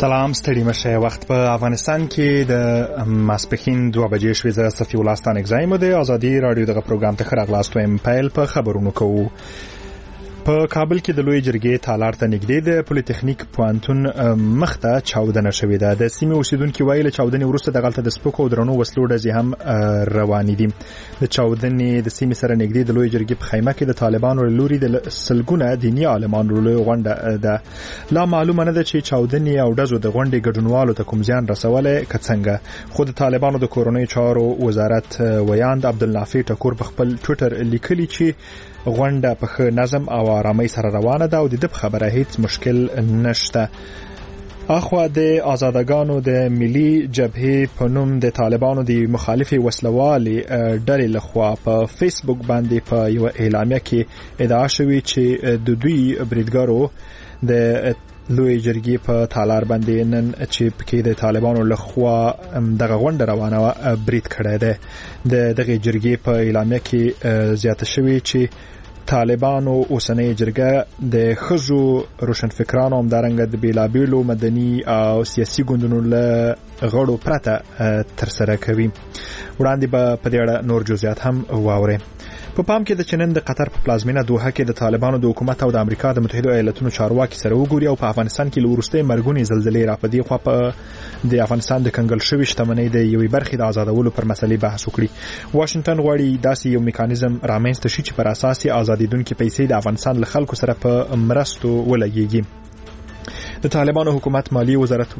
سلام ستړي مشه. وخت په افغانستان کې د ماسپښین 2 بجې شوې. زه صفي الله ستانک زایم د ازادي رادیو دغه پروګرام ته خراغلاست وایم. پیل په خبرونو کوو. په کابل کې د لوی جرګې تالار ته نږدې د پولیټیکنیک پوهنتون مخته چاودنه شوې ده. د سیمې اوسیدونکو ویل چاودنې وروسته دغلته د سپکو او درنو وسلو ډزې هم روانې دي. د چاودنې د سیمې سره نږدې د لوی جرګې په خیمه کې د طالبانو لوري د سلګونه دیني عالمانو لوی غونډه ده. لا معلومه نه ده چې چاودنې او ډزو د غونډې ګډونوالو ته کوم زیان رسولی که څنګه. خو د طالبانو د کورنۍ چارو وزارت ویاند عبدالنافع ټکور په خپل ټویټر لیکلي چې غونډه په ښه نظم او آرامۍ سره روانه ده او د دې خبره هیڅ مشکل نشته. اخوا د آزادګانو د ملي جبهې په نوم د طالبانو د مخالفي وسلوالي ډلې لخوا په فیسبوک باندې په یو اعلامیه کې ادعا شوې چې د دوی بریدګرو د لوی جرګې په تالار باندې نن چې پکې د طالبانو لخوا دغه غونډه روانه برید کړی دی. د دغه جرګې په اعلامیه کې زیاته شوې چې طالبانو اوسنۍ جرګه د خزو روشنفکرانو هم دارنګه د بیلابیلو مدني او سیاسي ګوندونو له غړو پرته ترسره کوي. وړاندې به په دې اړه نور جزئیات هم واورئ. په پام کې د چنن د قطر په پلازمینه دوحه کې د طالبانو د حکومت او د امریکا د متحده ایالاتونو چارواکي سره وګوري او په افغانستان کې لورسته مرګونی زلزلې را پدې خو په د افغانستان د کنګل شوی شتمنۍ د یوې برخې د آزادولو پر مسلې بحث وکړي. واشنگټن غواړي داسې یو میکانیزم رامنځته شي چې پر اساس آزادیدونکو پیسې د افغانستان له خلکو سره په مرستو ولګيږي. د طالبانو حکومت مالی وزارت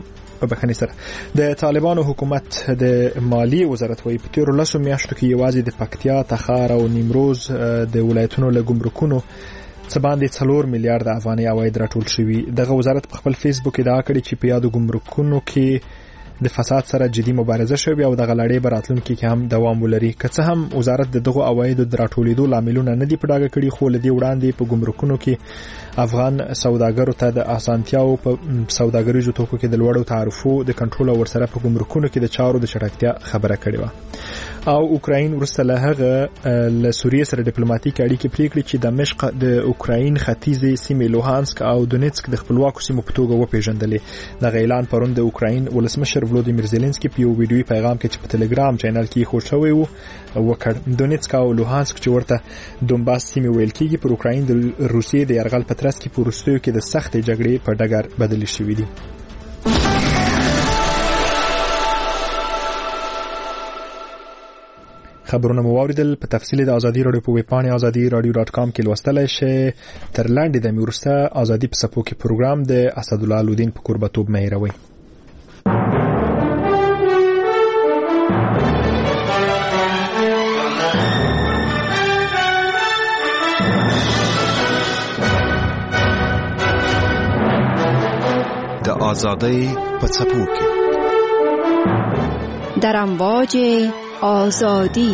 د طالبانو حکومت د مالی وزارت وایي په تیرو 10 میاشتو کې یوازې د پکتیا، تخار او نیمروز د ولایتونو له ګمرکونو څه باندې 4 میلیارډ افغاني عواید راټول شوي. دغه وزارت په خپل فیسبوک ادعا کړې چې په یادو ګمرکونو کې د فساد سره جدي مبارزه شوې او د غلړې براتلونکو کې هم دوام ولري. که څه هم وزارت دغه عواید د راټولېدو لاملونه نه دي په ډاګه کړي، خو لدی وړاندې په ګمرکونو کې افغان سوداګرو ته د اسانتیاو په سوداګریزو توکو کې د لوړو تعرفو د کنټرول او ورسره په ګمرکونو کې د چارو د چټکتیا خبره کړې و. او اوکراین ورسره له هغه له سوریه سره ډیپلوماټیک اړیکې پریکړې چې دمشق د اوکراین ختیځې سیمې لوهانسک او دونیتسک د خپلواکو سیمو په توګه وپیژندلې. د اعلان پرون د اوکراین ولسمشر ولودیمیر زيلنسکي په یو ویډیوي پیغام کې چې په ټلګرام چینل کې خو شوی وو وکړ. دونیتسک او لوهانسک چې ورته دونباس سیمې ویل کېږي پر اوکراین د روسیې د یرغل په ترڅ کې په وروستیو کې د سختې جګړې په ډګر بدل شوې دي. خبرونه مو واوریدل. په تفصیل د ازادي رادیو په ویب پاڼه azadi.radio.com کې لوستلای شئ. تر لاندې د میورسته ازادي په سپو کې پروګرام د اسدالله الدین په قربتوب مې راوي. د آزادی په څپو کې در امواج آزادی.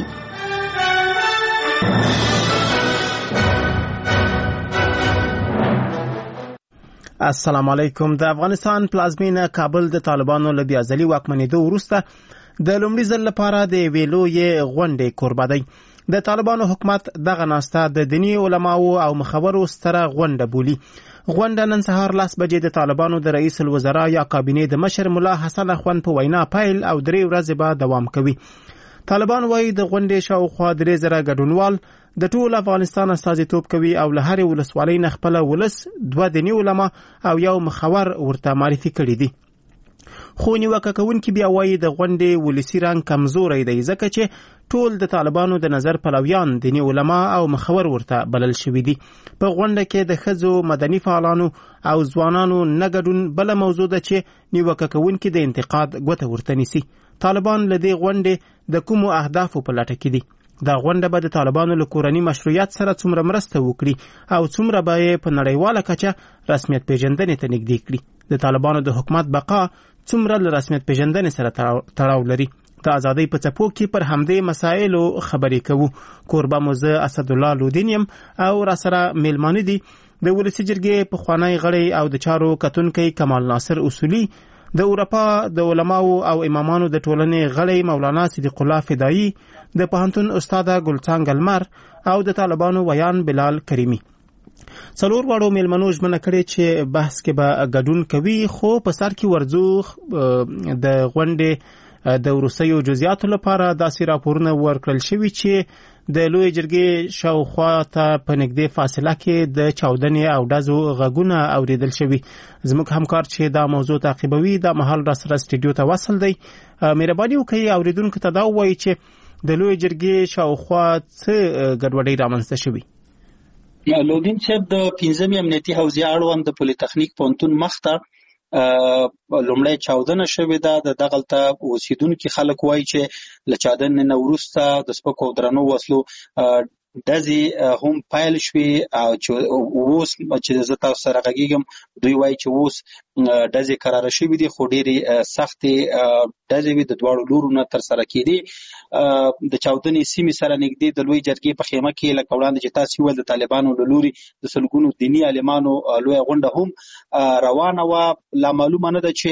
السلام علیکم. د افغانستان پلازمینه کابل د طالبانو له بیا ځلي واکمنېدو وروسته د لومړي ځل لپاره د ویلوې غونډې کوربه دی. د طالبانو حکومت دغه ناسته د دیني علماو او مخورو ستره غونډه بولي. غونډه نن سهار 10 بجې د طالبانو د رئیس الوزرا یا کابینې د مشر مولا حسن اخوند په وینا پیل او 3 ورځې به دوام کوي. طالبان وایي د غونډې شاوخوا 3000 ګډونوال د ټول افغانستان استازیتوب کوي او له هرې ولسوالۍ نه خپل ولس 2 دیني علما او یو مخور ورته معرفي کړي دي. خو نیوکه کوونکي بیا وایي د غونډې ولسی رنګ کمزوری دی ځکه چې ټول د طالبانو د نظر پلویان دیني علما او مخور ورته بلل شوي دي. په غونډه کې د ښځو، مدني فعالانو او ځوانانو نه ګډون بله موضوع ده چې نیوکه کوونکي د انتقاد ګوته ورته نیسي. طالبان له دې غونډې د کومو اهدافو په لټه کې دي؟ دا غونډه به د طالبانو له کورني مشروعیت سره څومره مرسته وکړي او څومره به یې په نړیواله کچه رسمیت پیژندنې ته نږدې کړي؟ د طالبانو د حکومت بقا څومره له رسمیت پیژندنې سره تړاو لري؟ د ازادۍ په څپو کې پر همدې مسایلو خبرې کوو. کوربه مو زه اسدالله الدین یم او را سره میلمانه دي د ولسي جرګې پخوانی غړی او د چارو کتونکی کمال ناصر اصولي، د اروپا د علماو او امامانو د ټولنې غړی مولانا صدیق الله فدایی، د پوهنتون استاد ګلڅانګ المر او د طالبانو ویان بلال کریمی. څلور واړو میلمنو ژمنه کړې چې بحث کې به ګډون کوي، خو په سر کې ورځو د غونډې د وروستیو جزئیاتو لپاره داسې راپورونه ورکړل شوي چې د لوی جرګې شاوخوا ته په نږدې فاصله کې د چاودنې او ډزو غږونه اوریدل شوي. زموږ همکار چې دا موضوع تعقیبوي دا مهال را سره سټوډیو ته وصل دی. مهرباني وکړئ اوریدونکو ته دا ووایي چې د لوی جرګې شاوخوا څه ګډوډۍ رامنځته شوي. لودین صاحب د 15 امنیتي حوزې اړوند د پولی تخنیک پوهنتون مخته لومړی چاودنه شوې ده. د دغلته اوسیدونکي خلک وایي چې له چاودنې نه وروسته د سپکو او درنو وسلو ډزې هم پیل شوې او چې اوس چې زه تاسو سره غږیږم دوی وایي چې اوس ډزې قراره شوې دي، خو ډېرې سختې ډزې وي د دواړو لورو نه ترسره کېدې. د چاودنې سیمې سره نږدې د لوی جرګې په خیمه کې لکه وړاندې چې تاسو ویل د طالبانو له لوري د سلګونو دیني عالمانو لویه غونډه هم روانه وه. لا معلومه نه ده چې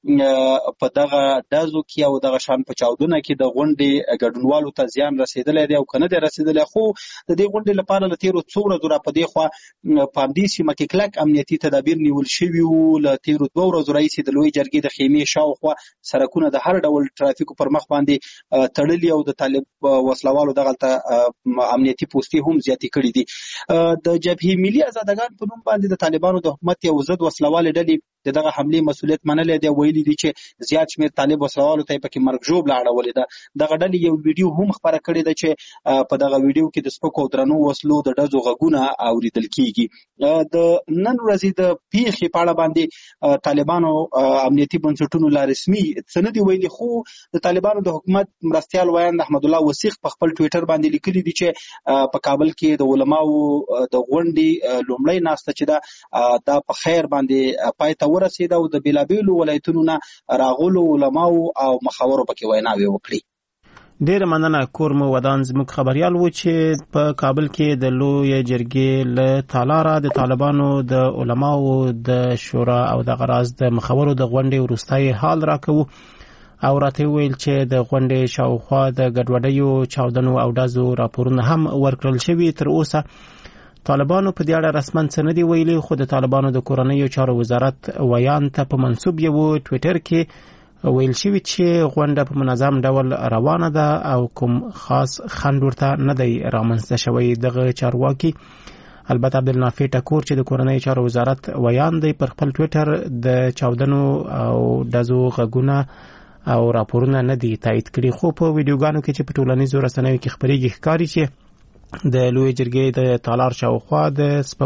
په دغه ډزو کې او دغه شان په چاودنه کې د غونډې ګډونوالو ته زیان رسېدلی دی او که نه دی رسېدلی، خو د دې غونډې لپاره له تېرو څو ورځو را په دې خوا په همدې سیمه کې کلک امنیتي تدابیر نیول شوي وو. له تېرو 2 ورځو راهیسې د لوی جرګې د خیمې شاوخوا سړکونه د هر ډول ټرافیکو پر مخ باندې تړلي او د طالب وسلوالو دغلته امنیتي پوستې هم زیاتې کړي دي. د جبهې ملي آزادګان په نوم باندې د طالبانو د حکومت یو ضد وسلوالې ډلې دغه حملې مسؤلیت منلی دی. ویلي دي چې زیات شمېر طالب وسلوالو ته یې پکې مرګ ژوبله اړولې ده. دغه ډلې یو ویډیو هم خپره کړې ده چې په دغه ویډیو کې د سپکو او درنو وسلو د ډزو غږونه اوریدل کېږي. د نن ورځې د پیښې په اړه باندې طالبانو امنیتي بنسټونو لا رسمي څه نه دي ویلي، خو د طالبانو د حکومت مرستیال ویاند احمد الله وثیق په خپل ټویټر باندې لیکلي دي چې په کابل کې د علماو د غونډې لومړۍ ناسته چې دا په خیر باندې پای ته ورسېده او د بېلابېلو ولایتونو نه راغلو علماو او مخاورو پکې ویناوې وکړي. ډېر مننه. کورمو ودان زموږ خبريال و چې په کابل کې د لوی جرګې له تالاره د طالبانو د علماو د شورا او د غراز د مخاورو د غونډې وروستۍ حال راکوو او راته ویل چې د غونډې شاوخوا د ګډوډیو چاودنو او ډزو راپورونه هم ورکړل شوي. تر اوسه طالبانو په دې اړه رسماً څه نه دي ویلي، خو د طالبانو د کورنیو چارو وزارت ویان ته په منسوب یو ټویټر کې ویل شوي چې غونډه په منظم ډول روانه ده او کوم خاص خنډ ورته نه دی رامنځته شوی. دغه چارواکي البته عبدالنافع ټکور چې د کورنیو چارو وزارت ویان دی پر خپل ټویټر د چاودنو او ډزو غږونه او راپورونه نه دي تایید کړي، خو په ویډیوګانو کې چې په ټولنیزو رسنیو کې خبرېږي ښکاري چې د لوی جرګې د تالار شاوخوا د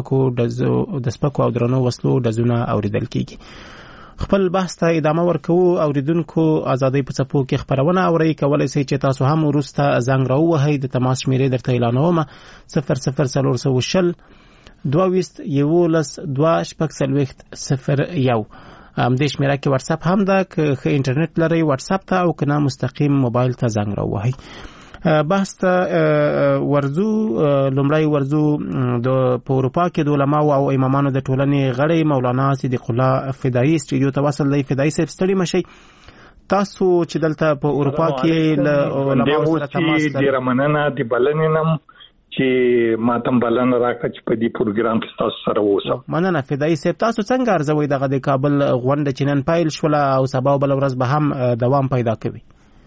سپکو او درنو وسلو ډزونه اوریدل کېږي. خپل بحث ته ادامه ورکوو. اوریدونکو ازادۍ په څپو کې خبرونه اورئ، کولی شئ چې تاسو هم وروسته زنګ راووهئ. د تماس شمیرې درته اعلانوم: 00420 22 11 2 همدې شمیره کې واتس اپ هم ده، که ښه انټرنیټ لرئ واتس اپ ته، او که نه مستقیم موبایل ته زنګ راووهئ. بحث ته ورځو. لومړی ورځو په اروپا کې د علماو او امامانو د ټولنې غړی مولانا صدیق الله فدایي سټوډیو ته وصل دی. فدایي صاحب ستړي مشئ. تاسو چې دلته په اروپا کې له علماو سره تماس لرئ، ډېره مننه د بلنې نم چې ماتم بلنه راکړه چې په دې پروګرام کې تاسو سره اوسم. مننه فدایي صاحب. تاسو څنګه ارزوئ دغه د کابل غونډه چې نن پیل شوله او سبا بل ورځ به هم دوام پیدا کوي؟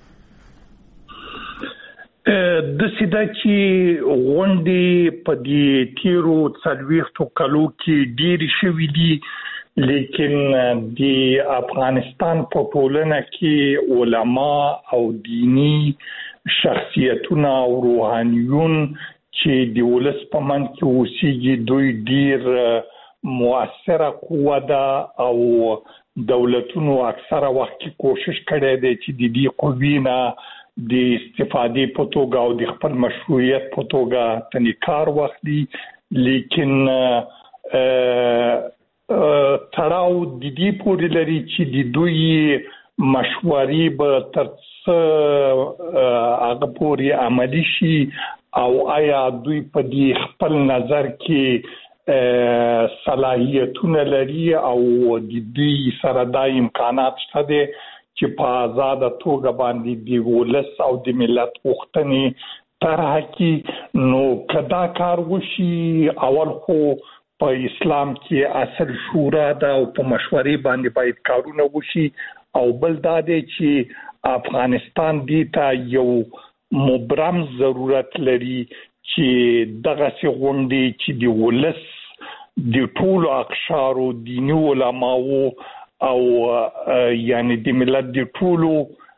د سیده چې غونډې په دې تیرو 40 کالو کې ډېرې شوي دي، لیکن د افغانستان په ټولنه کې علما او دینی شخصیتونه او روحانیون چې د ولس په منځ کې اوسېږي دوی ډېر مؤثره قوه ده او دولتونو اکثره وخت کې کوشش کړی دی چې د دې قوې نه د استفادې په توګه او د خپل مشروعیت په توګه تنې کار واخلي، لیکن تړاو د دې پورې لري چې د دوی مشورې به تر څه هغه پورې عملي شي او آیا دوی په دې خپل نظر کې صلاحیتونه لري او د دوی سره دا امکانات شته دي چې په آزاده توګه باندې د ولس او د ملت غوښتنې طرح کړي. نو که دا کار وشي، اول خو په اسلام کې اصل شورا دا او په مشورې باندې باید کارونه وشي او بل دا دی چې افغانستان دی ته یو مبرم ضرورت لري چې دغه غونډې چې د ولس د ټولو اقشارو دیني علماو او یعنی د ملت د ټولو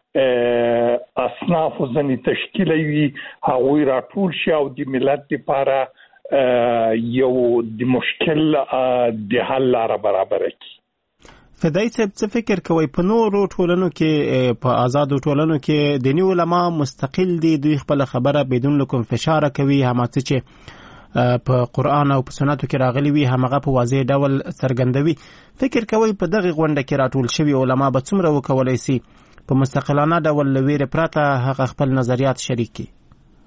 اصناف ځنې تشکیلوي هغوی راټول شي او د ملت لپاره یو د مشکل د حل لاره برابر کړي. فدای صاحب څه فکر کوي په نورو ټولنو کې په آزادو ټولنو کې دیني علما مستقل دي، دوی خپل خبره بدون کوم فشار کوي، هم چې په قرآن او په سنتو کې راغلي وي همغه په واضح ډول څرګندوي. فکر کوي په دغه غونډه کې راټول شوي علما به څومره وکولای شي په مستقلانه ډول لویره پراته هغه خپل نظریات شریک کړي؟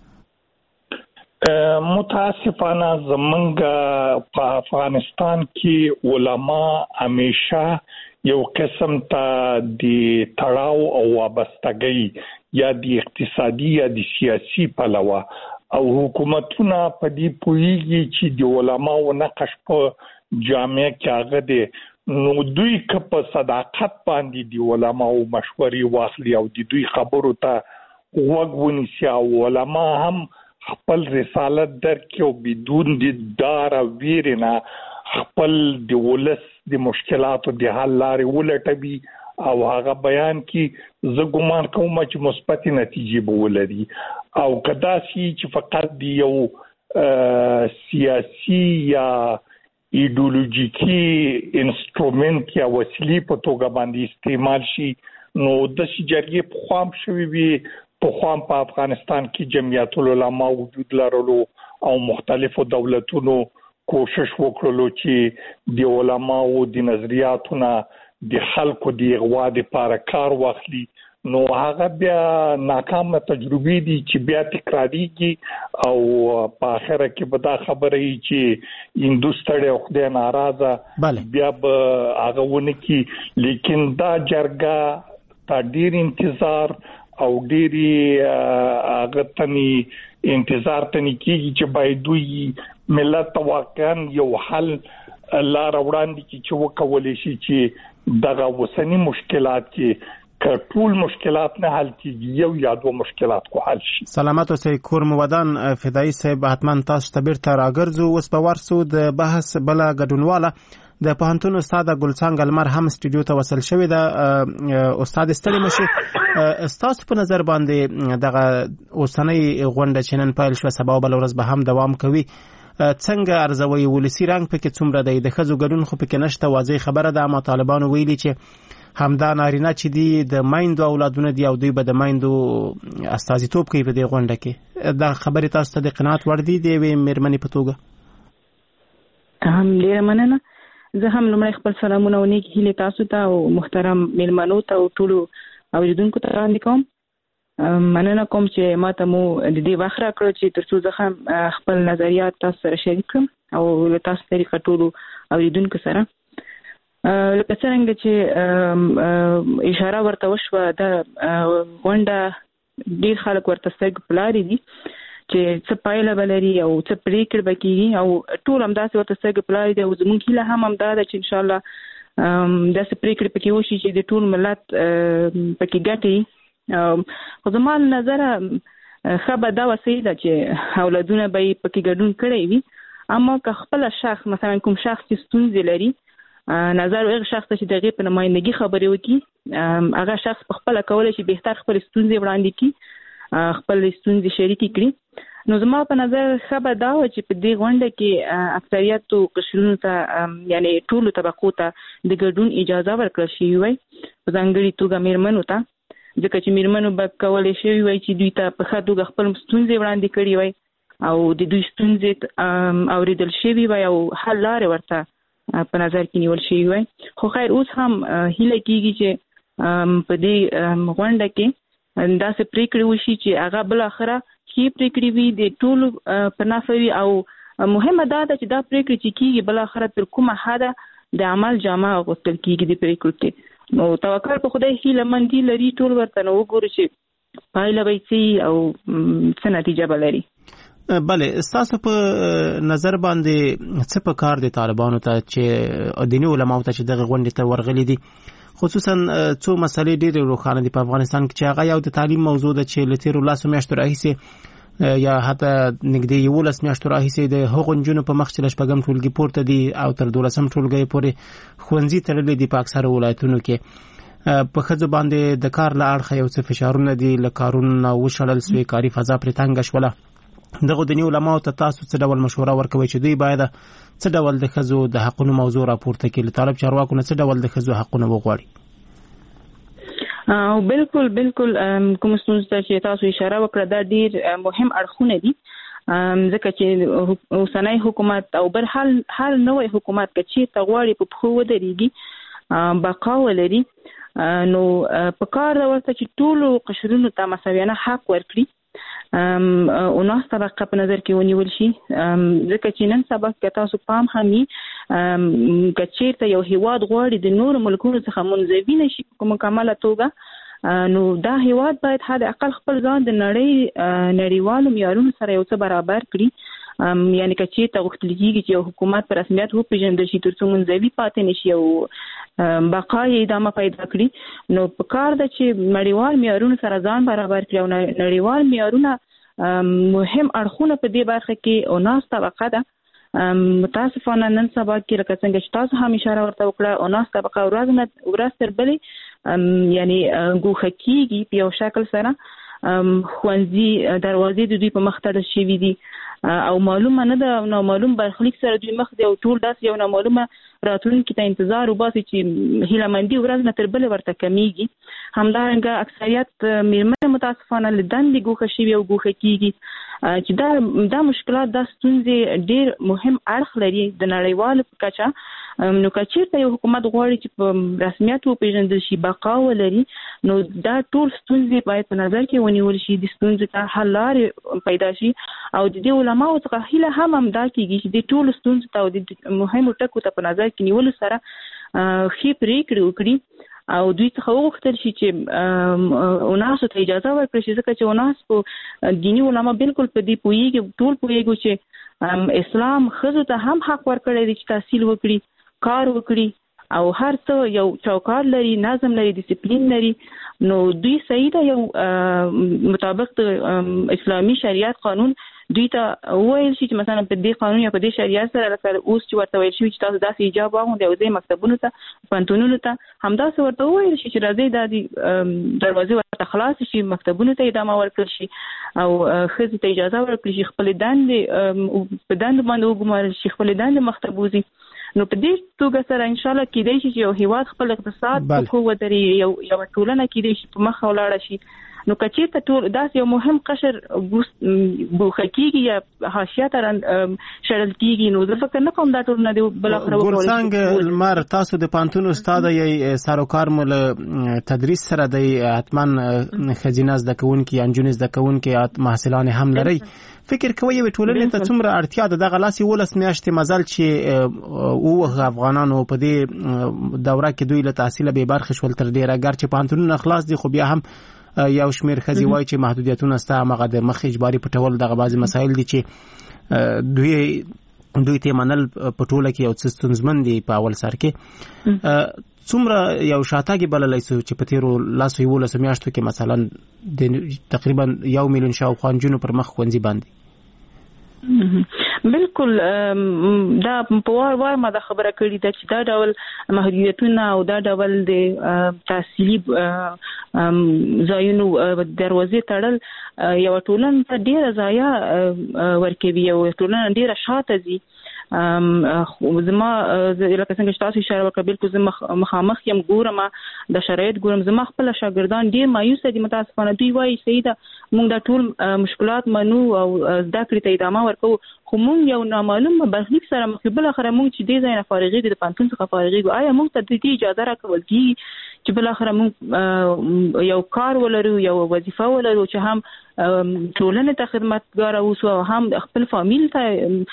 متاسفانه زمونږ په افغانستان کې علما همیشه یو قسم ته د تړاو او وابستګۍ یا د اقتصادي یا د سیاسي پلوه او حکومتونه په دې پوهیږي چې د علماو نقش په جامعه کې هغه دی، نو دوی که په صداقت باندې د علماو مشورې واخلي او د دوی خبرو ته غوږ ونیسي او علما هم خپل رسالت درکې او بدون د دار او ویرنه خپل د ولس د مشکلاتو د حل لارې ولټوي او هغه بیان کې زه ګومان کوم چې مثبت نتیجې به ولري. او کدا چې فقط د یو سیاسي یا ایډیولوژیکي انسټرومنت یا وسیلې په توګه باندې استعمال شي نو د جرګې په خام شوي وي. په خام په افغانستان کې جمعیت العلماء وجود لرلو او مختلفو دولتونو کوشش وکړلو چې د علماو د نظریاتونه د خلکو د اغوا لپاره کار واخلي، نو هغه بیا ناکامه تجربې دي چې بیا تکراریږي او په اخره کې به دا خبره وي چې هندوستړی او خدای ناراضه بیا به هغه ونه کی. لیکن دا جرګه تا ډیر انتظار او ډیری هغه تني انتظار تني کیږي چې باید دوی ملت واقعا یو حل لار وړاندې چې وکولای شي چې دغه وسنی مشکلات کې ټول مشکلات نه حل کیږي یو یا دوه مشکلات کو حل شي. سلامت اوسئ کور مودان فدای صاحب حتما تاسو ته بیرته راګرځو. اوس په ورسو د بحث بل غډونواله د پوهنتون استاد ګلڅنګ المر هم سټوډیو ته وصل شوی دا استاد ستړي مشه تاسو په نظر باندې دغه اوسنۍ غونډه چې نن پیل شو سبا بل ورځ به هم دوام کوي څنګه ارزوي ولسی رنګ پکې څومره دی د خزو ګډون خو پکې نشته واضح خبره ده ما طالبانو ویلي چې همدا نارینه چې دی د مایندو اولادونه دی او دوی به د مایندو استازیتوب کوي په دې غونډه کې دا خبره تاسو ته د قناعت ور دي دی مېرمنې په توګه هم ډیره مننه. زه هم لمړی خپل سلامونه او نیک هیلې تاسو ته او محترم میلمنو ته او ټولو اوریدونکو ته وړاندې کوم. مننه کوم چې ما ته مو د دې وخت راکړو چې ترڅو زه خپل نظریات تاسو سره شریک کړم او له تاسو طریقه ټولو اوریدونکو سره. لکه څنګه چې اشاره ورته وشوه د غونډه ډېر خلک ورته سترګې په لارې دي چې څه پایله ولري او څه پریکړه به کېږي او ټول همداسې ورته سترګې په لارې دي او زموږ هیله هم همدا ده چې انشاءالله داسې پریکړې پکې وشي چې د ټول ملت پکې ګټي. خو زما له نظره ښه به دا وسیله ده چې اولادونه به یې پکې ګډون کړی وي، اما که خپله شخص مثلا کوم شخص چې ستونزې لري نظر هغه شخص چې د هغې په نمایندګي خبرې وکړي هغه شخص په خپله کولی شي بهتر خپل ستونزې وړاندې کړي، خپل ستونزې شریکې کړي. نو زما په نظر ښه به دا وه چې په دې غونډه کې اکثریتو قشرونو ته یعنی ټولو طبقو ته د ګډون اجازه ورکړل شوې وای، په ځانګړې توګه میرمنو ته، ځکه چې میرمنو به کولی شوي وای چې دوی ته په ښه توګه خپل ستونزې وړاندې کړي وای او د دوی ستونزې اورېدل شوي وای او حل لارې ورته په نظر کې نیول شوي وای. خو خیر اوس هم هیله کېږي چې په دې غونډه کې داسې پریکړې وشي چې هغه بالاخره ښې پریکړې وي د ټولو په نفع وي او مهمه دا ده چې دا پریکړې چې کېږي بالاخره تر کومه حده د عمل جامه اغوستل کېږي د پریکړو کې. نو توکل په خدای هیله مندي لري ټول ورته نو وګورو چې پایله به څه او څه نتیجه به لري. بله ستاسو په نظر باندې څه په کار دي طالبانو ته چې دیني علماو ته چې دغه غونډې ته ورغلي دي خصوصا څو مسلې ډېرې روښانه دي په افغانستان کې چې هغه یو د تعلیم موضوع ده چې له تېرو 10 میاشتو راهیسې یا حتی نږدې 11 میاشتو راهیسې د هغو نجونو په مخ چې له 8م ټولګي پورته دي او تر 12م ټولګي پورې ښوونځي تړلي دي په اکثره ولایتونو کې په ښځو باندې د کار له اړخه یو څه فشارونه دي له کارونو وشړل سوی کاري فضا پرې تنګه شوله دغه دیني علماو ته تاسو څه ډول مشوره ورکوي چې دوی باید څه ډول د ښځو د حقونو موضوع راپورته کړي طالب چارواکو نه څه ډول د ښځو حقونه وغواړي او بالکل کوم څه چې تاسو اشاره وکړه دا ډیر مهم اړخونه دي ځکه چې اوسنۍ حکومت او بل هر نوې حکومت چې تغواړي په خو ودرېږي بقا ولري نو په کار دا ورته چې ټول قشرونو ته مساویانه حق ورکړي او ناس طبقه په نظر کې ونیول شي ځکه چې نن سبا کې تاسو پام همي کچېرته یو هیواد غواړي د نور ملکونو څخه منځوي نشي په مکمله توګه نو دا هیواد باید حد اقل خپل ځان د نړیوالو معیارونو سره یو څه برابر کړي یعنی کچېرته غوښتل کېږي چې یو حکومت په رسمیت وپېژندل شي ترڅو منځوي پاتې نشي او بقا یې ادامه پیدا کړي نو په کار ده چې نړیوال معیارونو سره ځان برابر کړي او نړیوال معیارونه مهم اړخونه په دې برخه کې او ناس طبقه ده متاسفانه نن سبا کې لکه څنګه چې تاسو هم اشاره ورته وکړه او ناس طبقه ورځ تر بلې یعنی ګوښه کېږي په یو شکل سره ښوونځي دروازې د دوی په مخ تړل شوي دي او معلومه نه ده نامعلوم برخلیک سره دوی مخ دی او ټول داسې یو نامعلومه راتلونکي ته انتظار وباسي چې هیله مندي ورځ نه تر بلې ورته کمیږي همدارنګه اکثریت میرمنې متاسفانه له دندې ګوښه شوي او ګوښه کېږي چې دا مشکلات دا ستونزې ډېر مهم اړخ لري د نړیوالو په کچه نو که چېرته یو حکومت غواړي چې په رسمیت وپېژندل شي بقا ولري نو دا ټول ستونزې باید په نظر کې ونیول شي د ستونزې ته حل لارې پیدا شي او د دې علماو څخه هیله هم همدا کېږي چې د ټولو ستونزو ته او د مهمو ټکو ته په نظر کې نیولو سره ښې پرېکړې وکړي او دوی څخه وغوښتل شي چې اوناسو ته اجازه ورکړي شي ځکه چې اوناس په دیني علما بالکل په دې پوهېږي ټول پوهېږو چې اسلام ښځو ته هم حق ورکړی دی چې تحصیل وکړي کار وکړي او هر څه یو چوکاټ لري نظم لري ډیسپلین لري نو دوی صحیح ده یو مطابق د اسلامي شریعت قانون دوی ته وویل شي چې مثلا په دې قانون یا په دې شریعت سره لکه اوس چې ورته ویل شوي چې تاسو داسې حجاب واغوندئ او ځئ مکتبونو ته پوهنتونونو ته همداسې ورته وویل شي چې راځئ دا دروازې ورته خلاصې شي مکتبونو ته ادامه ورکړل شي او ښځې ته اجازه ورکړل شي خپلې دندې په دندو باندې وګمارل شي خپلې دندې مخ ته بوځي نو په دې توګه سره ان شاء الله کېدای شي چې یو هیواد خپل اقتصاد په خو ودرې یو ټولنه کېدای شي په مخ ولاړه شي نو کچېرته ټول داسې یو مهم قشر ګوښه کېږي یا حاشیه ته شړل کېږي نو زه فکر نه کوم دا ټولنه دی بالاخره ګلڅنګ لمر تاسو د پانتون استاد یې سروکار مو له تدریس سره د حتما خزینه زده کوونکي انجونې زده کوونکي محصلان هم لري فکر کوي یو ټولنې ته څومره اړتیا ده دغه لاس 11 میاشتې مزل چې او افغانانو په دې دوره کې دوی له تحصیل به برخه شول تر ډیره ګر چې پانتونونه خلاص دي خو بیا هم یو شمیر خزي وای چې محدودیتونه ستا مغه د مخ اجباري پټول دغه بعضی مسایل دي چې دوی ته منل پټوله کې یو څه ستونزمن دي په اول سر کې څومره یو شاتګي بللای سو چې په تیرو لاسو یو لاسو میاشتو کې مثلا د تقریبا 1 میلیون شاوخوا نجونو پر مخ ښوونځي باندې بالکل دا په وار ما دا خبره کړې ده چې دا ډول محدودیتونه او دا ډول د تحصیلي ځایونو دروازې تړل یو ټولنه ته ډیره ضایع ورکوي او ټولنه ډیره شاته ځي زما لکه څنګه چې تاسو اشاره وکړه بالکل زه مخامخ یم ګورم د شرایط ګورم زما خپل شاګردان ډیر مایوس دي متاسفانه دوی وایي صحیح ده موږ دا ټول مشکلات منو او زده کړې ته ادامه ورکوو خو موږ یو نامعلوم برخلیک سره مخ بل اخره موږ چې دې ځای نه فارغېږو د پانتون څخه فارغېږو آیا موږ ته د دې اجازه راکول کېږي چې بل اخره موږ یو کار ولرو یو وظیفه ولرو چې هم ټولنې ته خدمتګار اوسو او هم خپل فامیل ته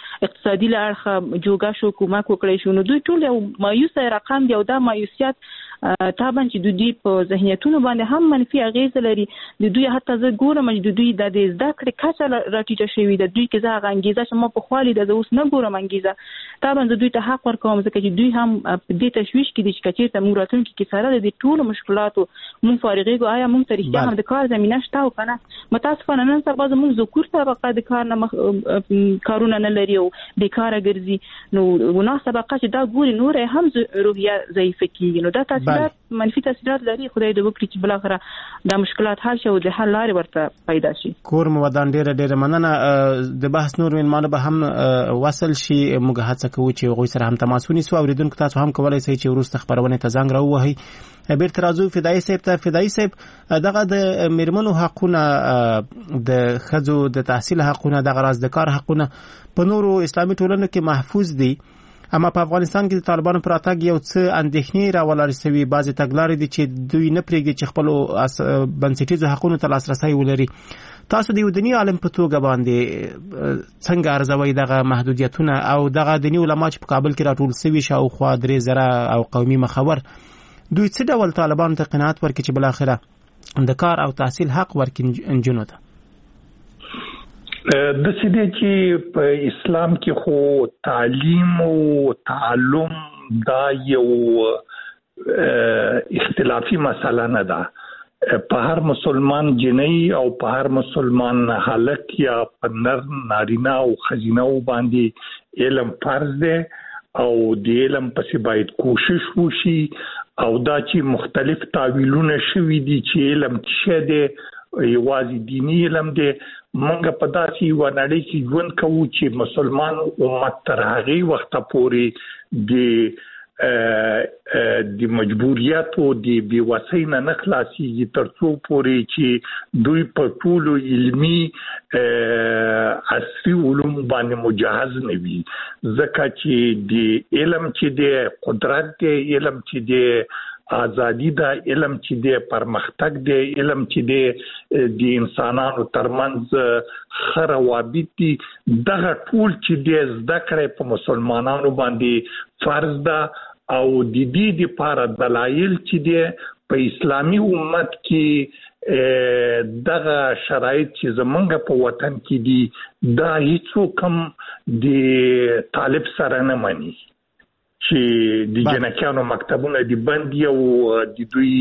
اقتصادي لارښه جوګه شو کومک وکړي شو نو دوی ټول یو مایوس رقم دی او دا مایوسیت طبعا چې د دوی په ذهنیتونو باندې هم منفي اغیز لري. د دوی حتی زه ګورم چې د دوی د زده کړې کچه راټیټه شوې ده. دوی کې زه هغه انګیزه چې ما په خالي د اوس نه ګورم انګیزه. طبعا زه دوی ته حق ورکوم ځکه چې دوی هم په دې تشویش کې دي چې چیرته موږ راتلونکي کې سره د ټولو مشکلاتو موږ فارغېږو، آیا موږ ته رښتیا هم د کار زمینه شته او کنه. متاسفانه نن سبا زموږ ذکور طبقه د کار نه کارونه نه لري او بیکاره ګرځي. نو ونه طبقه چې دا ګوري نور هم روحیه ضعیفه کیږي. نو دا تاثیرات منفي تاثیرات لري. خدای دې وکړي چې بل اخره دا مشکلات حل شي او د حل لارې ورته پیدا شي. کور مو ودان ډېر مننه. د بحث نور مېلمانه به هم وصل شي. موږ هڅه کوو چې هغوی سره هم تماس ونیسو. اوریدونکو تاسو هم کولی شئ چې وروسته خپرونې ته زنګ راووهئ. بیرته راځو فدایي صاحب ته. فدایي صاحب، دغه د میرمنو حقونه، د ښځو د تحصیل حقونه، دغه راز د کار حقونه په نورو اسلامي ټولنو کې محفوظ دي، اما په افغانستان کې د طالبانو پر راتګ یو څه اندېښنې راولاړې شوي. بعضې تګلارې دي چې دوی نه پرېږدي چې خپلو بنسټیزو حقونو ته لاسرسی ولري. تاسو د یو دیني عالم په توګه باندې څنګه ارزوئ دغه محدودیتونه او دغه دیني علما چې په کابل کې راټول شوي شاوخوا 3,000 او قومي مخور، دوی څه ډول طالبانو ته قناعت ورکړي چې بالاخره د کار او تحصیل حق ورکړي نجونو ته؟ د سیده چې په اسلام کې خو تعلیم او تعلم دا یو اختلافي مسله نه ده. په هر مسلمان جنۍ او په هر مسلمان هلک یا په نارینه او ښځینه باندې علم فرض دی او د علم پسې باید کوشش وشي. او دا چې مختلف تعویلونه شوي دي چې علم څه دی، یوازې دینی علم دی. موږ په داسې یو نړۍ کې ژوند کوو چې مسلمان امت تر هغې وخته پورې د مجبوریت او د بېوسۍ نه خلاصېږي تر څو پورې چې دوی په ټولو علمي عصري علوم باندې مجهز نه وي. ځکه چې د علم چې دی قدرت دی، علم چې دی آزادی دا، علم چې دی پرمختګ دی، علم چې دی د انسانانو ترمنځ ښه روابط دي. دغه ټول چې دی زده کړی په مسلمانانو باندې فرض ده او د دې لپاره دلایل چې دی په اسلامي امت کې دغه شرایط چې زمونږ په وطن کې دي دا هیڅوک هم د طالب سره نه مني چې د جنکیانو مکتبونه دی بند او د دوی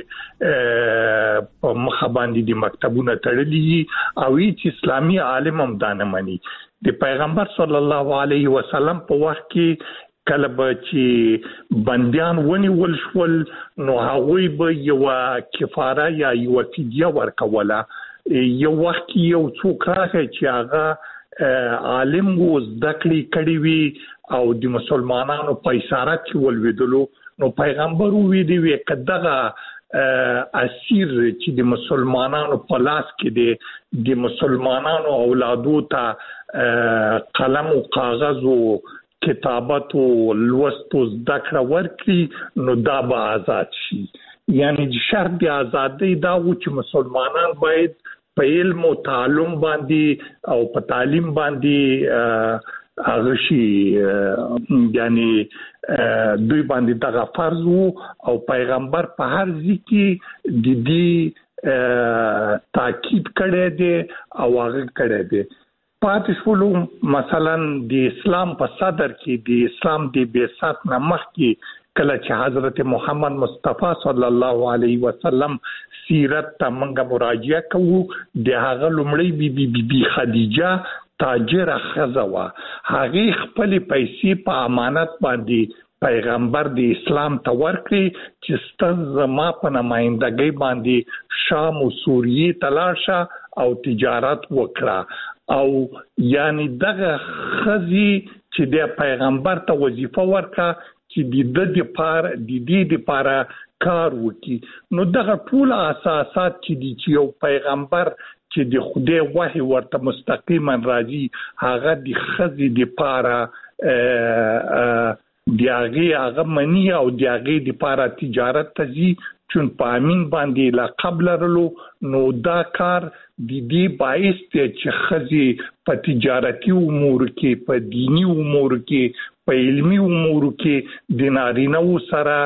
په مخه باندې د مکتبونه تړلي او هیڅ اسلامي عالم هم دا نه مني. د پیغمبر صلی الله علیه وسلم په وخت کې کله به چې بندیان ونیول شول نو هغوی به یو کفاره یا یو فدیه ورکوله. یو وخت یو څوک راغی چې هغه عالم و زده کړې کړې وي او د مسلمانانو په اشارت کې ولوېدلو نو پیغمبر وویلي که دغه اسیر چې د مسلمانانو په لاس کې دی د مسلمانانو اولادو ته قلم او کاغذ او کتابت او لوست او زده کړه ورکړي نو دا به آزاد شي. یعنی شرط د آزادۍ دا و چې مسلمانان باید په علم او تعلم باندې او په تعلیم باندې هغه شي، یعنی دوی باندې دغه فرض وو او پیغمبر په هر ځای کې د دې تاکید کړی دی او هغه کړی دی. پاتې شولو مثلا د اسلام په صدر کې د اسلام د بعثت نه مخکې کله چې حضرت محمد مصطفی صلی الله علیه وسلم سیرت ته موږ مراجعه کوو، د هغه لومړی بی خدیجه تاجره ښځه وه. هغې خپلې پیسې په امانت باندې پیغمبر د اسلام ته ورکړي چې ستاسو زما په نمایندګۍ باندې شام او سوریې ته لاړ شه او تجارت وکړه. او یعنی دغه ښځې چې د پیغمبر ته وظیفه ورکړه چې د دې لپاره کار وکړي. نو دغه ټول اساسات چې دي چې یو پیغمبر چې د خدای وحی ورته مستقیما راځي هغه د ښځې لپاره د هغه منی او د هغې لپاره تجارت ته ځي چون په امین باندې لقب لرلو نو دا کار د دې باعث دی چې ښځې په تجارتي امور کې، په دینی امور کې، په علمي امور کې د نارینه‌و سره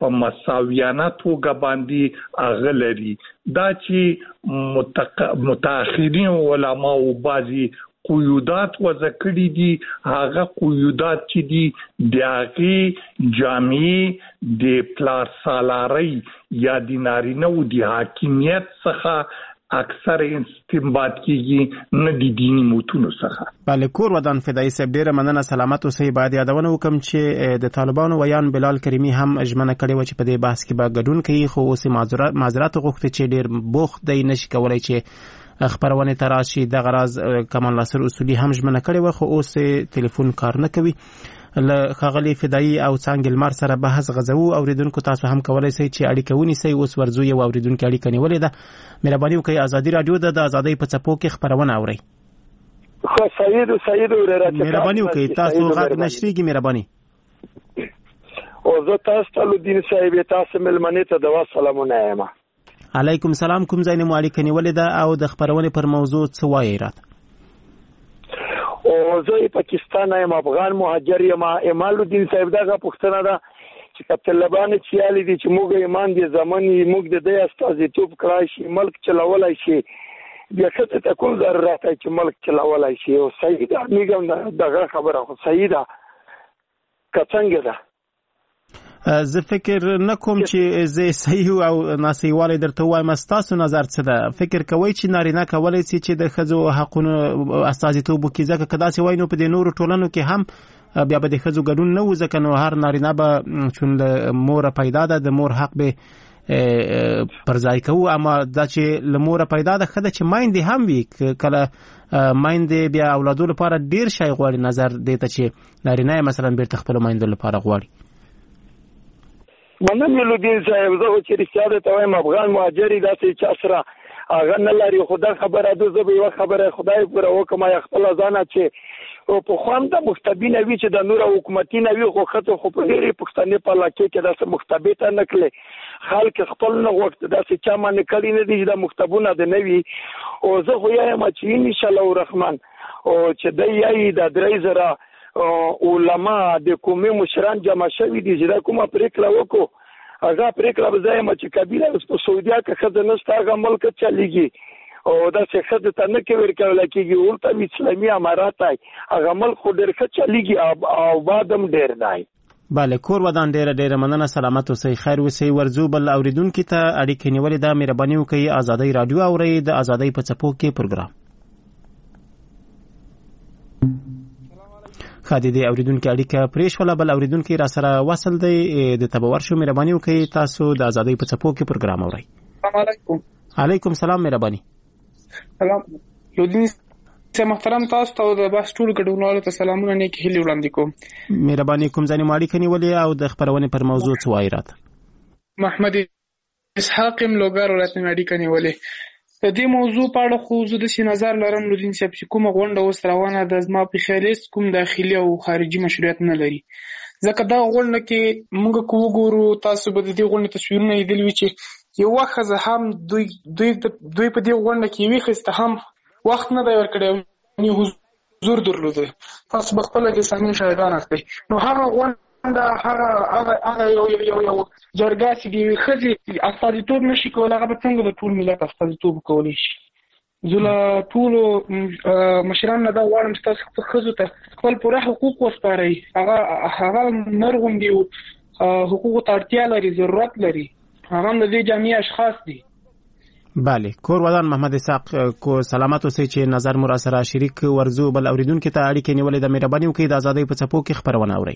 په مساویانه توګه باندې اغلري دا چې متأخرین علما او بعضي قیودات وضع کړي دي هغه قیودات چې دي د هغې جامعي د پلار سالارۍ یا د نارینه او د حاکمیت څخه اکثر استنباط کیږي نه د دیني متونو څخه. بله کور ودان فدایي صاحب ډیره مننه سلامت اوسئ. باید یادونه وکم چې د طالبانو ویان بلال کریمي هم ژمنه کړې و چې په دې بحث کې به ګډون کوي خو اوس معذرت غوښتي چې ډیر بوخت دی نشي کولای چې خبرونه تراشي. دغه راز کمال ناصر اصولي هم ژمنه کړې و خو اوس ټلیفون کار نه کوي. له ښاغلي فدایي او څانګې لمر سره بحث غځوو. اوریدونکو تاسو هم کولی شئ چې اړیکه ونیسئ. اوس ورځو یو اوریدونکي اړیکه نیولې ده. مهرباني وکړئ ازادي راډیو د ازادۍ په څپو کې خبرونه اورئ. خو سید ورته مهرباني وکړئ تاسو غږ نشریږي. مهرباني او زه تاسو ته الدین صاحب تاسو ملمنې ته د سلامونه یم. علیکم سلام. کوم ځای نه مو اړیکه نیولې ده او د خبرونې پر موضوع څه وایي راته؟ او زه پاکستان یم افغان مهاجر یم. ایمال الدین صاحب دغه پوښتنه ده چې طالبان چې یالي دي چې موږ ایمان دي زمونږ موږ د دې استازیتوب کړای شي ملک چلولای شي بیا څه ته کوم ضرورت چې ملک چلولای شي. او صحیح ده میګم دغه خبره خو صحیح ده کڅنګ ده. زه فکر نکوم چې زه صحیح او ناسیواله درته وایم. تاسو نظر څه ده؟ فکر کوئ چې نارینه کولای شي چې د ښځو حقونو استازیتوب وکړي؟ ځکه که داسې وای نو په دې نورو ټولنو کې هم بیا به د ښځو ګډون نه و ځکه نو هر نارینه به چون له موره پیدا ده د مور حق به پر ځای کوو. اما دا چې له موره پیدا ده ښه ده چې میندې هم وي. کله میندې بیا اولادو لپاره ډیر شی غواړي. نظر دې ته چې نارینه مثلا بیرته خپلو میندو لپاره غواړي. منم الدین صاحب زه چې رښتیا ده ته وایم افغان مهاجر داسې چا سره هغه نه لري. خو دا خبره ده زه به یوه خبره خدای پوره وکړم یا خپله ځانه چې په خوام د مختبینه وي چې د نوره حکومتي نه وي خو ښځو خو په ډېرې پښتنې په علاقې کې داسې مختبې ته نه کړې خلک خپل نه غوښت داسې چا باندې کړي نه دي چې دا مختبونه د نه وي. او زه خو یم چې انشاءالله الرحمن او چې دی یایي د 3000 علما د قومي مشران جمع شوي دي چې دا کومه پرېکړه وکړو هغه پرېکړه به زه یم چې قبیله اوس په سعودیا کې ښځه نشته هغه ملک چلیږي او داسې ښځې ته نه کې ورکولی کېږي ورته اسلامي امارات دی هغه ملک خو ډېر ښه چلیږي او آباد هم ډېر دی. بله کور ودان ډیره مننه سلامت اوسئ خیر اوسئ. ورځو بل اوریدونکي ته اړیکې نیولې ده. مهرباني وکړئ ازادۍ راډیو اورئ د ازادۍ په څپو کې پروګرام. خادي دې اوریدونکو اړیکه پریښوله. بل اوریدونکو را سره وصل دی د تبور شو. مهرباني وکړئ تاسو د ازادۍ په څپو کې پروګرام اورئ. السلام علیکم. علیکم سلام. مهرباني. سلام لودین سه محترم تاسو ته د بس ټول ګډونوالو ته سلامونه نیک هیلې وړاندې کوم. مهرباني کوم ځای مو اړیکه نیولې او د خبرونې پر موضوع څه وایي راته؟ محمد اسحاق لوګر ولایت نه اړیکه نیولې. د دې موضوع په اړه خو زه د نظر لرم لودین صاحب چې کومه غونډه اوس روانه ده زما په خیال کوم داخلي او خارجي مشروعیت نه لري. ځکه دا غونډه کې موږ کو وګورو تاسو به د دې غونډې تصویرونه لیدلي وي چې یو وخت هم دوی په دې غونډه کې وي خسته هم وخت نه دی ورکړی او حضور درلوده. تاسو به خپله د سامي شاهدان اخلئ. نو هغه غونډه هغه یو جرګه چې د یوې ښځې استازیتوب نشي کولی هغه به څنګه د ټول ملت استازیتوب کولی شي؟ زه له ټولو مشرانو نه دا غواړم چې تاسو ښځو ته خپل پوره حقوق وسپارئ. هغه نر غوندې حقوقو ته اړتیا لري ضرورت لري. هغه هم د دې جامعي اشخاص دي. بله کور ودان محمد اسحاق کو سلامت اوسئ چې نظر مو را سره شریک. ورځو بل اوریدونکي ته اړیکې نیولې ده. مهرباني وکړئ د ازادۍ په څپو کې خبرونه اورئ.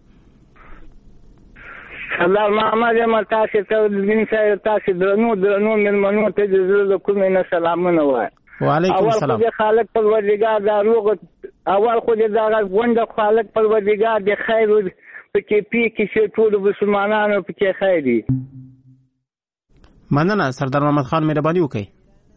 الله محمد یم تاسو ته دین صاحب تاسو درنو ملمنو ته د زړه د کومې نه سلامونه وایي. وعلیکم السلام. اول خو د خالق پروردګار دا روغ اول خو د دغه غونډه خالق پروردګار د خیر په کې پی کې چې ټول مسلمانانو په کې خیر دي. مننه سردار محمد خان مهرباني وکړئ.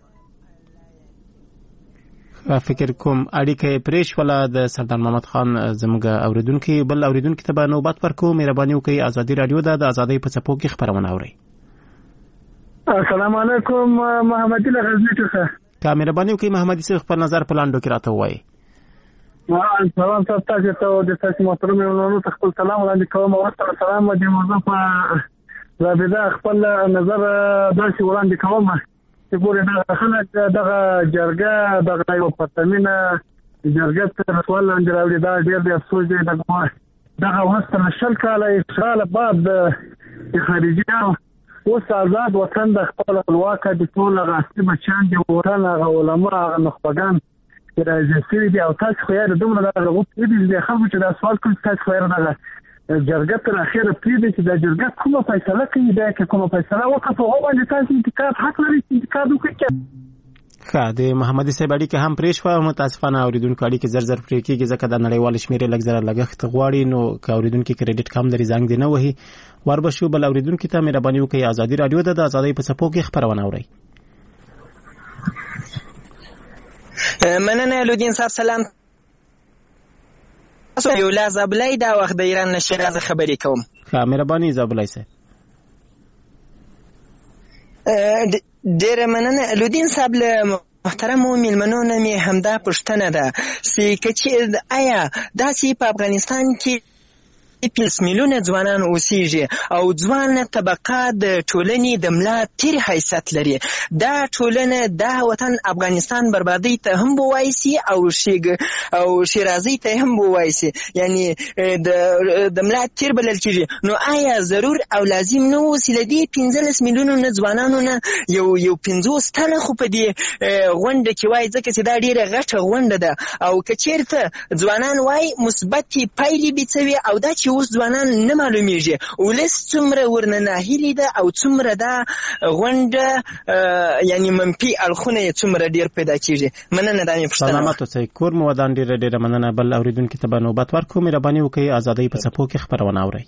فکر کوم اړیکه پریښوله د سردار محمد خان زموږ اوریدونکي. بل اوریدونکي ته به نوبت ورکو. مهرباني وکړئ ازادي راډیو ده د ازادۍ په څپو کې خبرونه اورئ. السلام علیکم محمدي له غزني څخه. کا مهرباني وکړئ محمدي صاحب خپل نظر په لاندو کې راته ووایئ. سلام تاسو ته د تاسو محترم مېلمنو ته خپل سلام وړاندې کوم او سلام د موضوع په رابطه خپل نظر داسې وړاندې کوم چې ګورې دغه خلک دغه جرګه دغه یو پرتمینه جرګه تر سوال لاندې راوړي. دا ډېر د افسوس دی. دغه وروسته له 20 کاله اشغال بعد د خارجیانو اوس آزاد وطن د خپل خپلواکه د ټول هغه اصلي بچیان د وطن هغه علما هغه نخبګان چې راځي سوي دي. او تاسو خو یې دومره دغه غوښتنې دي د خلکو چې دا سوال کوي تاسو خو یې دغه جرګه تر اخره پریږدي چې دا جرګه کومه فیصله کوي. دا کې کومه فیصله وکړي په هغه باندې تاسو انتقاد حق لري چې انتقاد وکړي. ښه د محمدي صاحب اړیکه هم پرې شوه. متاسفانه اورېدونکو اړیکې زر زر پرې کېږي ځکه د نړیوال شمېرې لږ زره لګښت غواړي. نو که اورېدونکي کریډټ کم لري زنګ دې نه وهي. وربشو بل اورېدونکي ته مهرباني وکړئ ازادي راډیو د ازادۍ په څپو کې خپرونه اورئ. مننه لودین صاحب سلام. یو لاز ابلای دا وخت د ایران له شیراز خبرې کوم. ښه مهرباني زابلای صاحب. ډېره مننه لودین صاحب. له محترمو میلمنو نه مې همدا پوښتنه ده چې آیا داسې په افغانستان کې 50 میلیونه ځوانان اوسېږي او ځوانه طبقه د ټولنې د ملا تیر حیثیت لري. دا ټولنه دا وطن افغانستان بربادۍ ته هم بوایسي او شیرازۍ ته هم بوایسي، یعنی د ملا تیر بلل کېږي. نو آیا ضرور او لازم نه و چې له دې 15 میلیونو نه ځوانانو نه یو 50 تنه خو په دې غونډه کې وایي، ځکه چې دا ډېره غټه غونډه ده او که چېرته ځوانان وایي مثبتې پایلې بیڅوي او دا چې اوس ځوانان نه معلومیږي ولس څومره ورنه ناهیلې ده او څومره دا غونډه یعنی منفي اړخونه یې څومره ډېر پیدا کېږي. مننه. دا مې پوښتنه. سلامت اوسئ. کور مو ودان. ډېره مننه. بل اورېدونکي ته به نوبت ورکړو. مهرباني وکړئ ازادۍ په څپو کې خپرونه اورئ.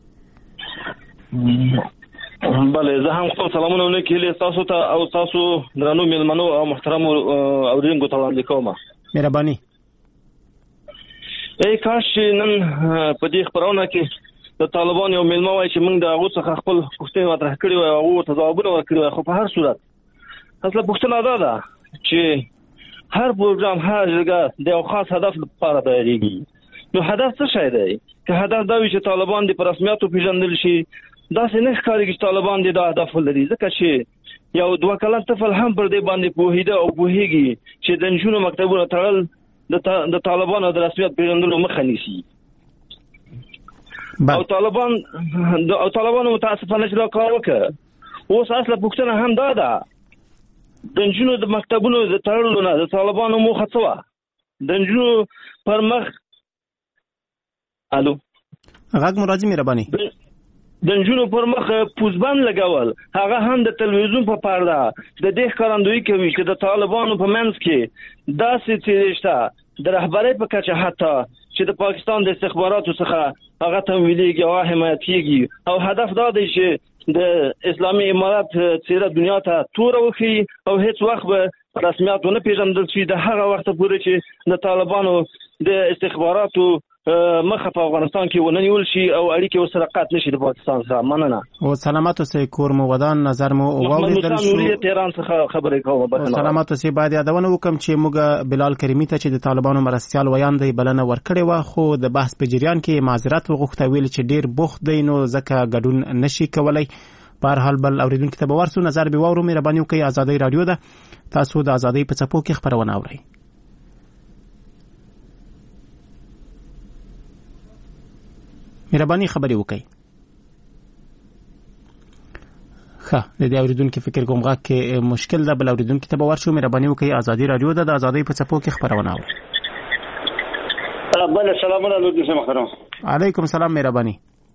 بله زه هم خپل سلامونه ولیکې تاسو ته او تاسو درنو میلمنو او محترمو اورېدونکو ته وړاندې کوم. مهرباني. کاش نن په دې خبرونه کې د طالبان یو میلمه وای چې موږ د هغو څخه خپل پوښتنې مطرح کړي وای او هغو ته ځوابونه ورکړي وای. خو په هر صورت اصله پوښتنه دا ده چې هر پروګرام هر جرګه د یو خاص هدف لپاره تیارېږي. نو هدف څه شی دی؟ که هدف دا وي چې طالبان دې په رسمیاتو پیژندل شي، داسې نه ښکارېږي چې طالبان دې دا هدف ولري، ځکه چې یو 2 کلن طفل هم پر دې باندې پوهېده او پوهېږي چې د نجونو مکتبونه تړل د طالبانو د رسمیت پیژندلو مخه نیسي. او طالبانو متاسفانه چې دا کار وکړه. اوس اصله پوښتنه هم دا ده د نجونو د مکتبونو د تړلو نه د طالبانو موخه څه وه؟ د نجونو پر مخ غږ مو راځي. مهرباني. د نجونو پر مخ پوزبند لګول، هغه هم د تلویزیون په پرده د دې ښکارندویي کوي چې د طالبانو په منځ کې داسې څیرې شته د رهبرۍ په کچه حتی چې د پاکستان د استخباراتو څخه هغه تمویلېږي او حمایت کېږي. او هدف دا دی چې د اسلامي امارات څیره دنیا ته توره وښیي او هیڅ وخت به رسمیات ونه پیژندل شي د هغه وخته پورې چې د طالبانو د استخباراتو مخه په افغانستان کې ونه نیول شي او اړیکې ورسره قطع نشي د پاکستان سره. مننه. او سلامت اوسئ. کور مو ودان. نظر مو واورېدل شو. تهران څخه خبرې کوم. سلامت اوسئ. باید یادونه وکم چې موږ بلال کریمي ته چې د طالبانو مرستیال ویان دی بلنه ورکړې وه، خو د بحث په جریان کې معذرت وغوښته، ویل چې ډېر بوخت دی نو ځکه ګډون نشي کولی. په هر حال بل اورېدونکي ته به ورسو. نظر به واورو. مهرباني وکړئ ازادۍ راډیو ده. تاسو د ازادۍ په څپو کې خپرونه اورئ. مهرباني خبرې وکړئ. ښه د دې اورېدونکي فکر کوم غږ کې مشکل ده. بل اورېدونکي ته به ورشو. مهرباني وکړئ ازادي راډیو ده د ازادۍ په څپو کې خپرونه اورئ. بله سلامونه لودین صاحب محترم. علیکم سلام. مهرباني.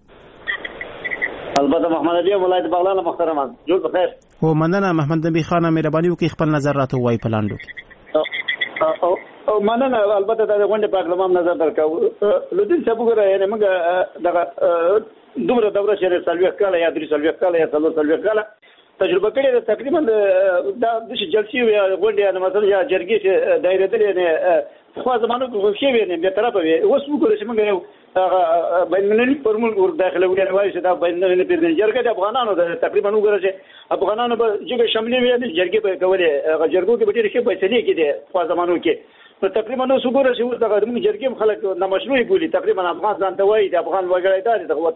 البته محمد نبی ولایت بغلان محترم. جوړ بخیر. او مننه محمد نبی خان. مهرباني وکړئ خپل نظر راته ووایئ په لاندو کې. او مننه. البته د غونډې په اړه نظر درکاو. لودین صاحب وګوره یعنی موږ دغه دومره دوره چې 40 کاله یا 30 کاله یا 40 کاله تجربه کړې ده. تقریبا دا د جلسې یا غونډې یا مثلا یا جرګې چې دایره دلې نه خو زمانو کې خو شی نه به طرفه وي. اوس وګوره چې موږ یو بینالمللي فورمول ور داخله وړي وایي چې دا بینالمللي پیژنې جرګه د افغانانو ده. تقریبا وګوره چې افغانانو به جګه شاملې وي جرګې به کولې جرګو کې به ډېر ښه فیصلې کېدې خو زمانو کې. نو تقریبا نو وګوره چې اوس دغه موږ جرګې خلک نامشروع بولي. تقریبا افغان ځان ته وایي د افغان وګړی دا د وطن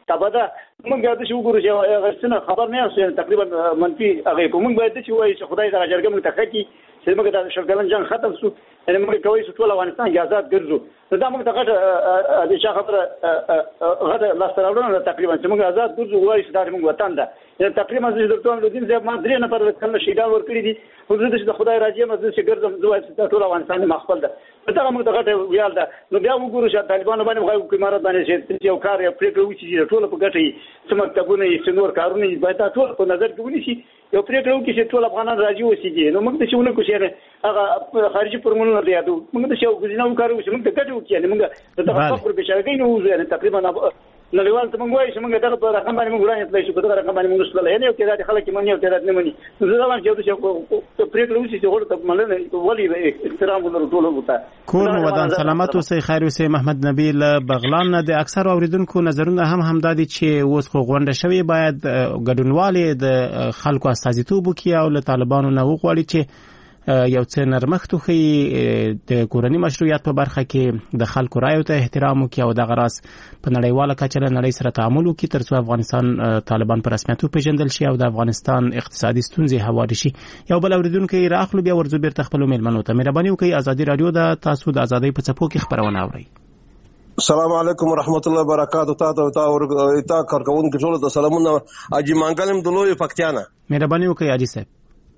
تابعه موږ د شو ګورو چې غرسنه خبر نه اوسه تقریبا منفي هغه کوم باید چې وایي چې خدای دا جرګه موږ ته کوي چې موږ د شرګلن جنگ ختم شو یعنی موږ کوي چې ټول افغانستان آزاد ګرځو دا موږ ته د شاه خبره غدا لا ستراوړو تقریبا چې موږ آزاد ګرځو وایي چې دا موږ وطن ده یعنی تقریبا د ډاکټر لودین زه ما درې نه پر کله شیدا ور کړی دي حضور د خدای راځي مزه چې ګرځم زوای چې ټول افغانستان مخفل ده دا موږ ته غټه ویال ده نو بیا وګورو چې طالبانو باندې غوښتل حکومت باندې چې یو کار یې پریکړه وکړي چې ټول په ګټه چې مکتبونه یې نور کارونه یې باید ټول په نظر کې ونیسي یو پریکړه وکړي چې ټول افغانان راځي اوسېږي نو موږ د شونه کو شي هغه خارجي پرمنونه دی یادو موږ د شو غوښنه وکړو چې موږ د ګټه وکړي موږ د خپل بشارګۍ نو یعنی تقریبا نړیوال ته موږ وایو چې موږ دغه په رقم باندې موږ وړاندې تللی شو په دغه رقم باندې موږ وسله یعنی یو کې دا خلک مني او دا نه مني زه دا وایم چې د پریکړه وشي چې ورته مننه ولې احترام ولرو ټول وته کور ودان سلامت اوسئ خیر اوسئ محمد نبیل بغلان د اکثر اوریدونکو نظرونه هم دادي چې اوس خو غونډه شوی باید ګډونوالي د خلکو استازیتوب وکړي او له طالبانو نه وغواړي چې یو څه نرمښت وښیي د کورني مشروعیت په برخه کې د خلکو رایو ته احترام وکړي او دغه راز په نړیواله کچه له نړۍ سره تعامل وکړي تر څو افغانستان طالبان په رسمیت وپېژندل شي او د افغانستان اقتصادي ستونزې هوارې شي. یو بل اوریدونکی راخلو بیا ورځو بیرته خپلو میلمنو ته مهرباني وکړئ ازادي راډیو د تاسو د ازادۍ په څپو کې خپرونه اورئ. السلام علیکم ورحمت الله وبرکاتہ تا کارکونکو ټول ته سلامونه. اجي مانګلم د لوی پکتیانه مهرباني وکړئ اجي صاحب.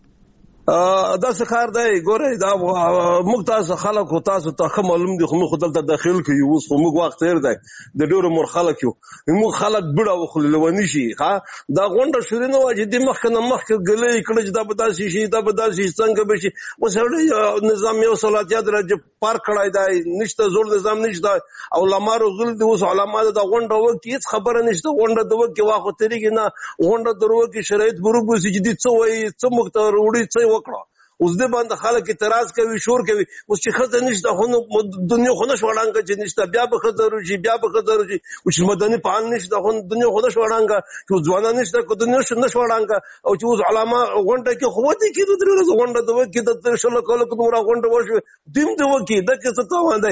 دا څه کار دی ګورئ دا موږ تاسو خلک او تاسو ته معلوم دي خو موږ دلته داخل کوي اوس خو موږ وخت تیر دی د ډیرو مور خلک یو موږ خلک بډا وخللونی شي ها دا غونډه شوري نو چې د مخکنه مخک غلې کړه چې دا بداسي شي دا بداسي څنګه به شي اوس نظام یو صلاحیت راځي پار کړای دی نشته زور نظام نشته او لمارو غل د اوس علماء دا غونډه وکي هیڅ خبره نشته غونډه د وکي واخو تریږي نه غونډه درو کې شرایط بروبو سي جدي څه وایي څه مختار وړي څه وکړه اوس دې باندې خلک اعتراض کوي شور کوي اوس چې خزه نشته خو دنیا خو نش وړانګه چې نشته بیا به خزه روشي او چې مدني فعال نشته خو دنیا خو نش وړانګه چې ځوانان نشته خو دنیا نش وړانګه او چې اوس علما غونډه کې خو دې کې د درو غونډه د وکي د شل کول کوم را غونډه وشو دیم د وکي د کې څه ته وانه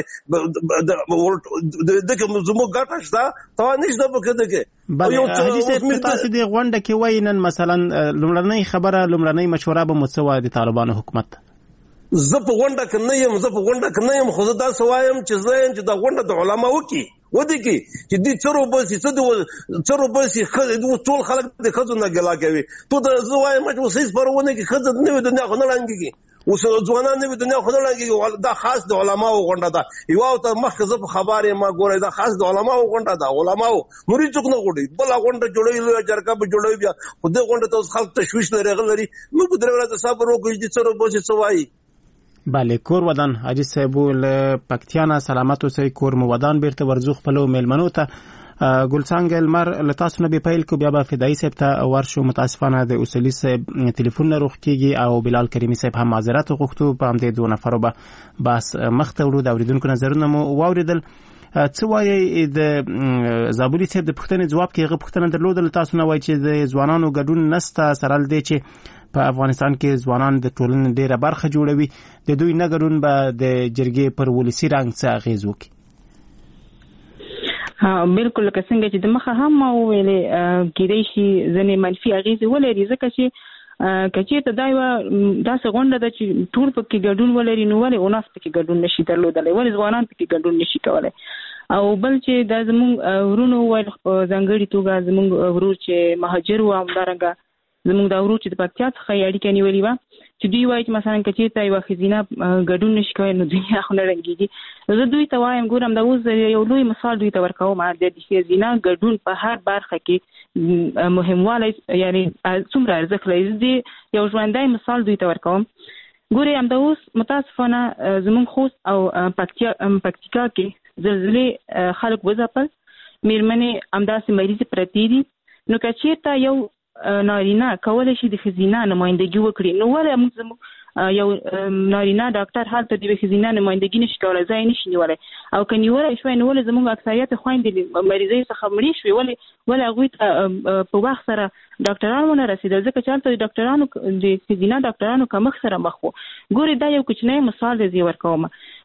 د کې زموږ ګټه شته تا نشته په کې دغه بله حاجی صاحب تاسو د غونډه کې وایي نن مثلا لومړنۍ خبره لومړنۍ مشوره به مو څه وایي د طالبانو حکومت زه په غونډه کې نه یم خو زه دا سوایم چې زه چې د غونډه د علما وکي ودی کې چې دې څرو بسي ټول خلک د خزو نه ګلا کوي ته د زوایم چې وسې پرونه کې خزه نه وي دنیا خو نه لنګي اوس ځوانان نه دنیا خو نه لنګي دا خاص د علماو غونډه ده یو ته مخکې زه په خبرې ما ګورې دا خاص د علماو غونډه ده علماو نوري څوک نه غوډي بل غونډه جوړوي لوی جرګه به جوړوي بیا خو دې غونډه ته خلک تشويش لري غلري موږ درې ورځې صبر وکړو چې څو بوسي سوای. بله کور ودان حاجی صاحب له پکتیانا سلامت اوسئ کور مو ودان بیرته ورزو خپلو میلمنو ته ګلڅنګ المر لتاسو نه به پیل کو بیا به فدای صاحب ته ورشو متاسفانه د اصولي صاحب ټلیفون نه روخ کیږي او بلال کریمی صاحب هم معذرت غوښتو په هم د دوه نفرو به بس مخته ورو د اوریدونکو نظرونه مو واوریدل. څه وایي د زابولي صاحب د پوښتنې جواب کې هغه پوښتنه درلودل تاسو نه وایي چې د ځوانانو ګډون نسته سره دی چې په افغانستان کې ځوانان د ټولنې ډیره برخه جوړوي د دوی نه ګډون به د جرګې پر ولسی رنګ څه اغیز وکړي. بالکل لکه څنګه چې د مخه هم ما ویلې کېدای شي ځنې منفي اغیزې ولري ځکه چې کچېرته دا یوه داسې غونډه ده چې ټول پکې ګډون ولري نو ولې اوناس پکې ګډون نشي درلودلی ولې ځوانان پکې ګډون نشي کولی او بل چې دا زموږ ورونو وویل په ځانګړې توګه زموږ ورور چې مهاجر و همدارنګه زموږ دا ورور چې د پکتیا څخه یې اړیکه نیولې وه چې دوی وایي چې مثلا که چېرته یوه ښځینه ګډون نشي کولی نو دنیا خو نه رنګېږي. زه دوی ته وایم ګورم دا اوس یو لوی مثال دوی ته ورکوم د ښځینه ګډون په هر برخه کې مهموالی یعنې څومره ارزښت لري زه یو ژوندی مثال دوی ته ورکوم. ګورئ همدا اوس متاسفانه زموږ خوست او پکتیکا کې زلزلې خلک وځپل مېرمنې همداسې مریضې پرتې دي نو که چېرته یو نارینه کولی شي د ښځینه نمایندګي وکړي نو ولې موږ یو نارینه ډاکټر هلته د یوې ښځینه نمایندګي نشي کولی ځای نشي نیولی او که نیولی شوی نو ولې زموږ اکثریت خویندې د مریضۍ څخه مړې شوې ولې هغوی ته په وخت سره ډاکټران ونه رسېدل ځکه چې هلته د ښځینه ډاکټرانو کمښت سره مخ وو. ګورې دا یو کوچنی مثال دی زه یې ورکوم.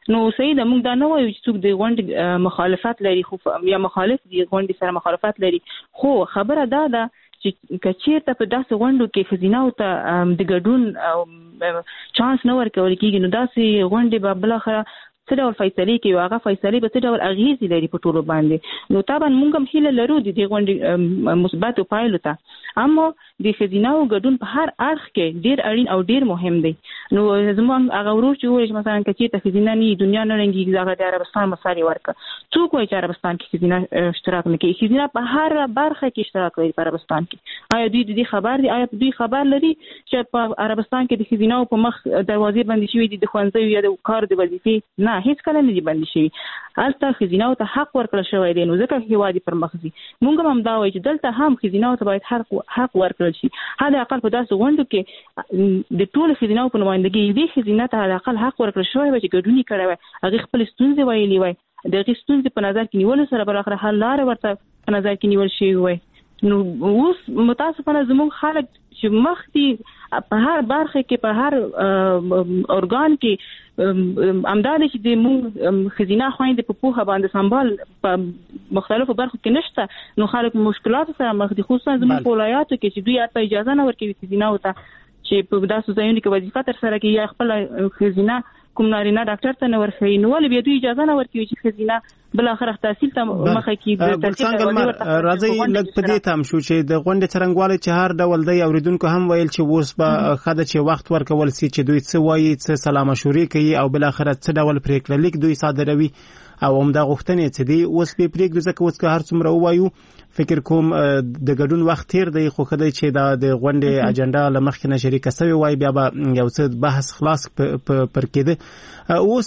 نو صحیح ده موږ دا نه وایو چې څوک د غونډې مخالفت لري خو یا مخالف دي غونډې سره مخالفت لري خو خبره دا ده چې کچیرته په داسې غونډو کې ښځیناو ته د ګډون چانس نه ورکول کېږي نو داسې غونډې به بالاخره څه ډول فیصلې کوي هغه فیصلې به څه ډول اغیزې لري په ټولو باندې نو طبعا موږ هم هیله لرو د دې غونډې مثبتو پایلو ته اما د ښځیناو ګډون په هر اړخ کې ډېر اړین او ډېر مهم دی نو زموږ هغه ورور چې وایي چې مثلا که چېرته ښځینه نه وي دنیا نه رنګېږي هغه د عربستان مثال یې ورکړه څوک وایي چې عربستان کې ښځینه اشتراک نه کوي ښځینه په هر برخه کې اشتراک لري په عربستان کې آیا دوی د دې خبر دي آیا دوی خبر لري چې په عربستان کې د ښځیناو په مخ دروازې بندې شوي دي د ښوونځیو یا د کار د وظیفې نه هیڅ کله نه دي بندې شوي هلته ښځیناو ته حق ورکړل شوی دی نو ځکه هېواد یې پرمخ ځي موږ هم دا وایو چې دلته هم ښځیناو ته باید حق ورکړل شي حد اقل په داسې غونډو کې د ټولو ښځیناو په نمایندګۍ یوې ښځینه ته حد اقل حق ورکړل شوی وای چې ګډون یې کړی وای هغې خپلې ستونزې ویلې وای د هغې ستونزې په نظر کې نیولو سره بالاخره حل لاره ورته په نظر کې نیول شوي وای نو اوس متاسفانه زموږ خلک چې مخکې په هر برخه کې په هر ارګان کې همدا دی چې د موږ ښځینه خویندې په پوهه باندې سمبال په مختلفو برخو کې نشته نو خلک مشکلاتو سره مخ دي خصوصا زموږ په ولایاتو کې چې دوی حتی اجازه نه ورکوي ښځیناو ته چې په داسې ځایونو کې وظیفه ترسره کړي یا خپله ښځینه کوم نارینه ډاکټر ته نه ورښیي نو ولې بیا دوی اجازه نه ورکوي چې ښځینه بالاخره تحصیل ته مخه کړي راځئ لږ په دې تم شو چې د غونډې څرنګوالی چې هر ډول دی اوریدونکو هم ویل چې اوس به ښه ده چې وخت ورکول سي چې دوی څه وایي څه سلا مشورې کوي او بالاخره څه ډول پرېکړه لیک دوی صادروي او همدا غوښتنې څه دي اوس به پرېږدو ځکه اوس که هر څومره ووایو فکر کوم د ګډون وخت تیر دی خو ښه دی چې دا د غونډې اجنډا له مخکې نه شریکه سوې وای بیا به یو څه بحث خلاص پر کېده اوس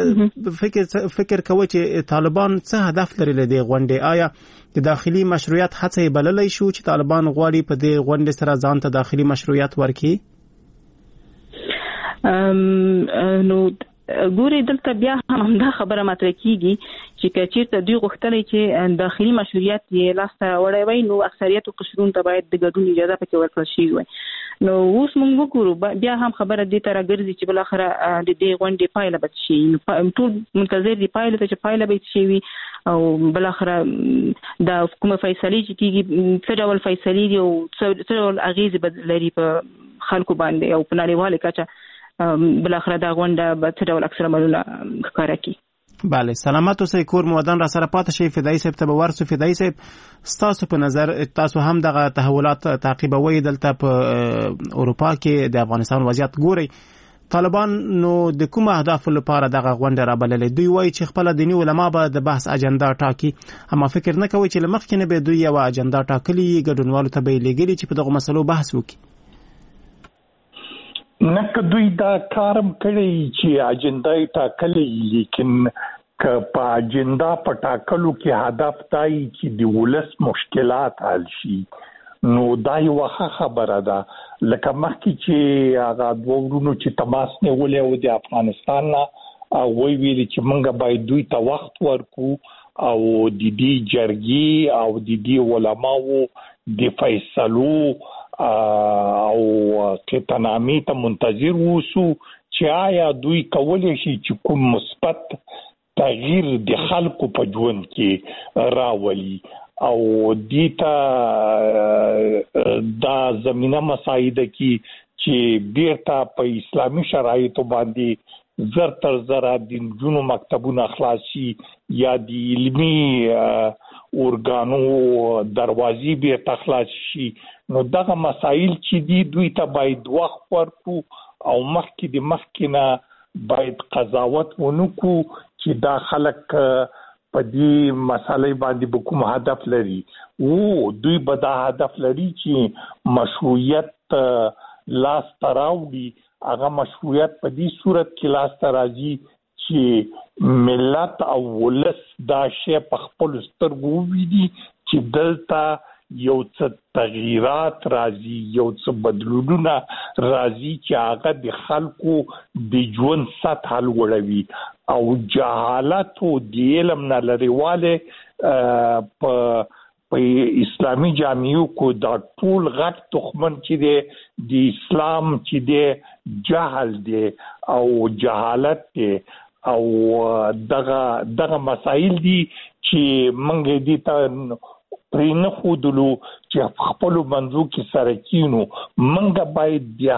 فکر کوئ چې طالبان څه هدف لري له دې غونډې آیا د داخلي مشروعیت هڅه یې بللی شو چې طالبان غواړي په دې غونډې سره ځان ته داخلي مشروعیت ورکړي نو ګوري دلته بیا هم دا خبره مطرح کیږي چې کچیرته دوی غوښتلی چې داخلي مشروعیت یې لاسته راوړی وای نو اکثریتو قشرونو ته باید د ګډون اجازه پکې ورکړل شوې وای نو اوس موږ وګورو بیا هم خبره دې ته راګرځي چې بالاخره د دې غونډې پایله به څه شي ټول منتظر دي پایله ته چې پایله به څه وي او بالاخره دا کومه فیصلې چې کیږي څه ډول فیصلې دي او څه ډول اغیزې به لري په خلکو باندې او په نړیواله کچه بالاخره دا غونډه به څه ډول عکس العملونه ښکاره کړي بله سلامت اوسئ کور مو ودان را سره پاتې شئ فدایي صاحب ته به ورسو فدایي صاحب ستاسو په نظر تاسو هم دغه تحولات تعقیبوئ دلته په اروپا کې د افغانستان وضعیت ګورئ طالبان نو د کوم اهدافو لپاره دغه غونډه رابللې دوی وایي چې خپله دیني علما به د بحث اجنډا ټاکي اما فکر نه کوي چې له مخکې نه به دوی یوه اجنډا ټاکلي ګډونوالو ته به یې لیږلي چې په دغو مسلو بحث وکړي نه که دوی دا کارم کړی چې اجنډا یې ټاکلې لیکن که په اجنډا په ټاکلو کې هدف دا وي چې د ولس مشکلات حل شي نو دا یوه ښه خبره ده لکه مخکې چې هغه دوه ورونو چې تماس نیولی و د افغانستان نه هغوی ویلي چې موږ باید دوی ته وخت ورکړو او د دې جرګې او د دې علماو د فیصلو او قطعنامې ته منتظر اوسو چې آیا دوی کولی شي چې کوم مثبت تغییر د خلکو په ژوند کې راولي او دې ته دا زمینه مساعده کې چې بیرته په اسلامي شرایطو باندې زر تر زره د نجونو مکتبونه خلاص شي یا د علمي ارګانو دروازې بیرته خلاص شي نو دغه مسایل چې دي دوی ته باید وخت ورکړو او مخکې نه باید قضاوت ونکړو چې دا خلک په دې مسالې باندې به کوم هدف لري دوی به دا هدف لري چې مشروعیت لاس ته راوړي هغه مشروعیت په دې صورت کې لاس ته راځي چې ملت او ولس دا شی په خپلو سترګو وویني چې دلته یو څه تغییرات راځي یو څه بدلونونه راځي چې هغه د خلکو د ژوند سطح لوړوي او جهالت او د علم نه لرېوالی په اسلامي جامعو کو دا ټول غټ دښمن چې دی د اسلام چې دی جهل دی او جهالت دی او دغه مسایل دي چې موږ دې ته پرې نه ښودلو چې خپلو منځو کې سره کینو. موږ باید د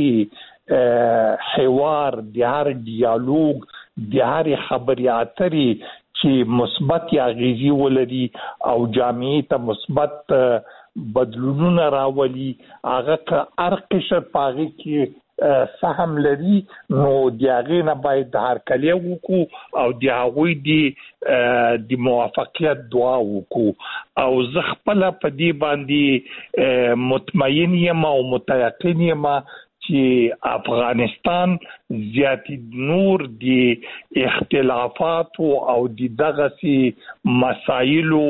هرې حوار، د هر ډیالوګ، د هرې خبرې اترې چې مثبت اغیزې ولري او جامعې ته مثبت بدلونونه راولي، هغه که هر قشر په هغې کې سهم لري نو د هغې نه باید هرکلی وکړو او د هغوی د موافقیت دعا وکړو. او زه خپله په دې باندې مطمئن یم او متیقن یم چې افغانستان زیاتې نور د اختلافاتو او د دغسې مسایلو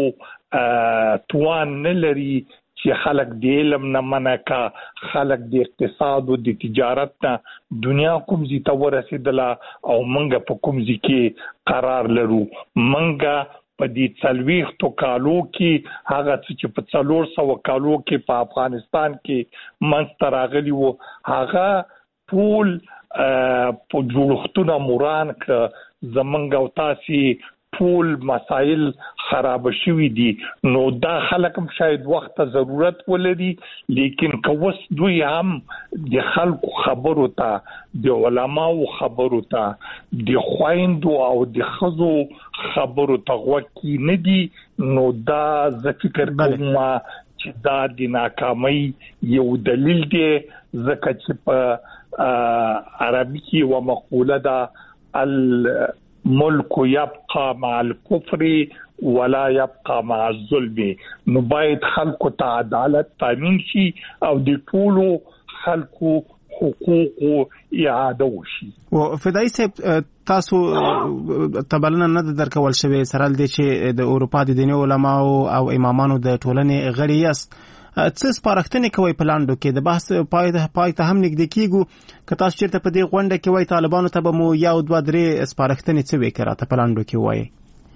توان نه لري چې خلک د علم نه منع کا، خلک د اقتصاد او د تجارت نه دنیا کوم ځای ته ورسېدله او موږ په کوم ځای کې قرار لرو. موږ په دې 40 کالو کې هغه چې په 400 کالو کې په افغانستان کې منځته راغلي وو هغه ټول په جوړښتونه موران که زمونږ او تاسې ټول مسائل خراب شوي دي. نو دا خلک هم شاید وخت ته ضرورت ولري، لیکن که اوس دوی هم د خلکو خبرو ته، د علماو خبرو ته، د خویندو او د ښځو خبرو ته غوږ نه دي، نو دا زه فکر کوم چې دا د ناکامۍ یو دلیل دی. ځکه چې په عربي کې یوه مقوله ده، ملک یبقى مع الكفر ولا يبقى مع الظلم. نو باید خلکو ته عدالت تامین شي او د ټولو خلکو حقوقو اعاده وشي. و فدایي صاحب تاسو تبلنه نه درکول شوی سره دې چې د اروپا د دیني علماو او امامانو د ټولنې غړي یاست، څه سپارښتنې کوئ په لاندو کې؟ د بحث پای ته هم نږدې کیږو که تاسو چېرته په دې غونډه کې وایي طالبانو ته به مو 1 2 3 سپارښتنې څه وې که راته په لاندو کې وایي؟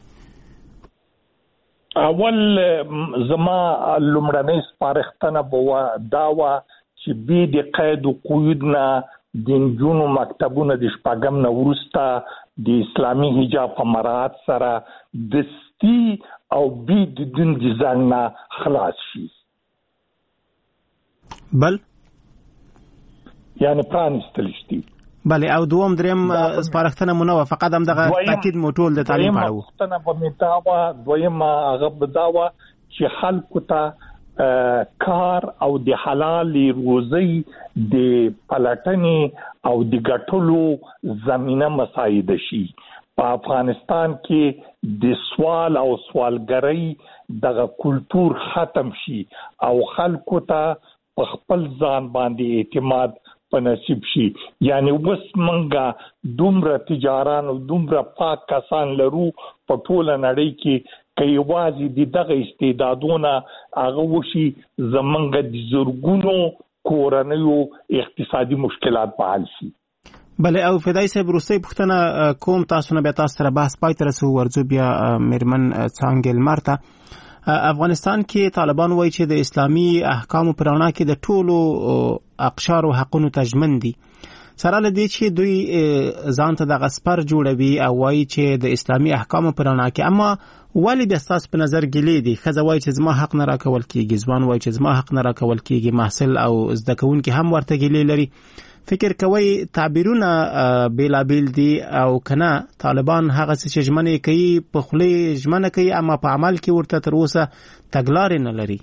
اول زما لومړنۍ سپارښتنه به دا وه چې بې د قید و قیود نه د نجونو مکتبونه د 6 نه وروسته د اسلامي حجاب په مراعات سره دستي او بې د دین د زنګ نه خلاص شي. بل یعنی پرانستل شي. بله، او دوم دریم سپارښتنه مو نه وه، فقط همدغه تاکید مو ټول د تعلیم په اړه و. دویمه پوښتنه به مې دا وه، دویمه هغه به دا وه چې خلکو ته کار او د حلالې روزۍ د پلټنې او د ګټلو زمینه مساعده شي. په افغانستان کې د سوال او سوالګرۍ دغه کلتور ختم شي او خلکو ته په خپل ځان باندې اعتماد په نصیب شي. یعنی اوس موږ دومره تجاران او دومره پاک کسان لرو په ټوله نړۍ کې که یوازې د دغه استعدادونه هغه وشي زموږ د زرګونو کورنیو اقتصادي مشکلات به حل شي. بله، او فدایي صاحب وروستۍ پوښتنه کوم، تاسو نه بیا تاسو سره بحث پای ته رسو، ورځو بیا میرمن څانګې لمر ته. افغانستان کې طالبان وایي چې د اسلامي احکامو په رڼا کې د ټولو اقشارو حقونو ته ژمن دي، سره له دې چې دوی ځان ته دغه سپر جوړوي او وایي چې د اسلامي احکامو په رڼا کې. اما ولې بیا ستاسو په نظر ګیلې دي؟ ښځه وایي چې زما حق نه راکول کېږي، ځوان وایي چې زما حق نه راکول کېږي، محصل او زده کوونکي هم ورته ګیلې لري. فکر کوي تعبیرونه بیلابیل دي او کنه طالبان هغه څه چې ژمنې کوي په خولې ژمنه کوي اما په عمل کې ورته تر اوسه تګلارې نه لري؟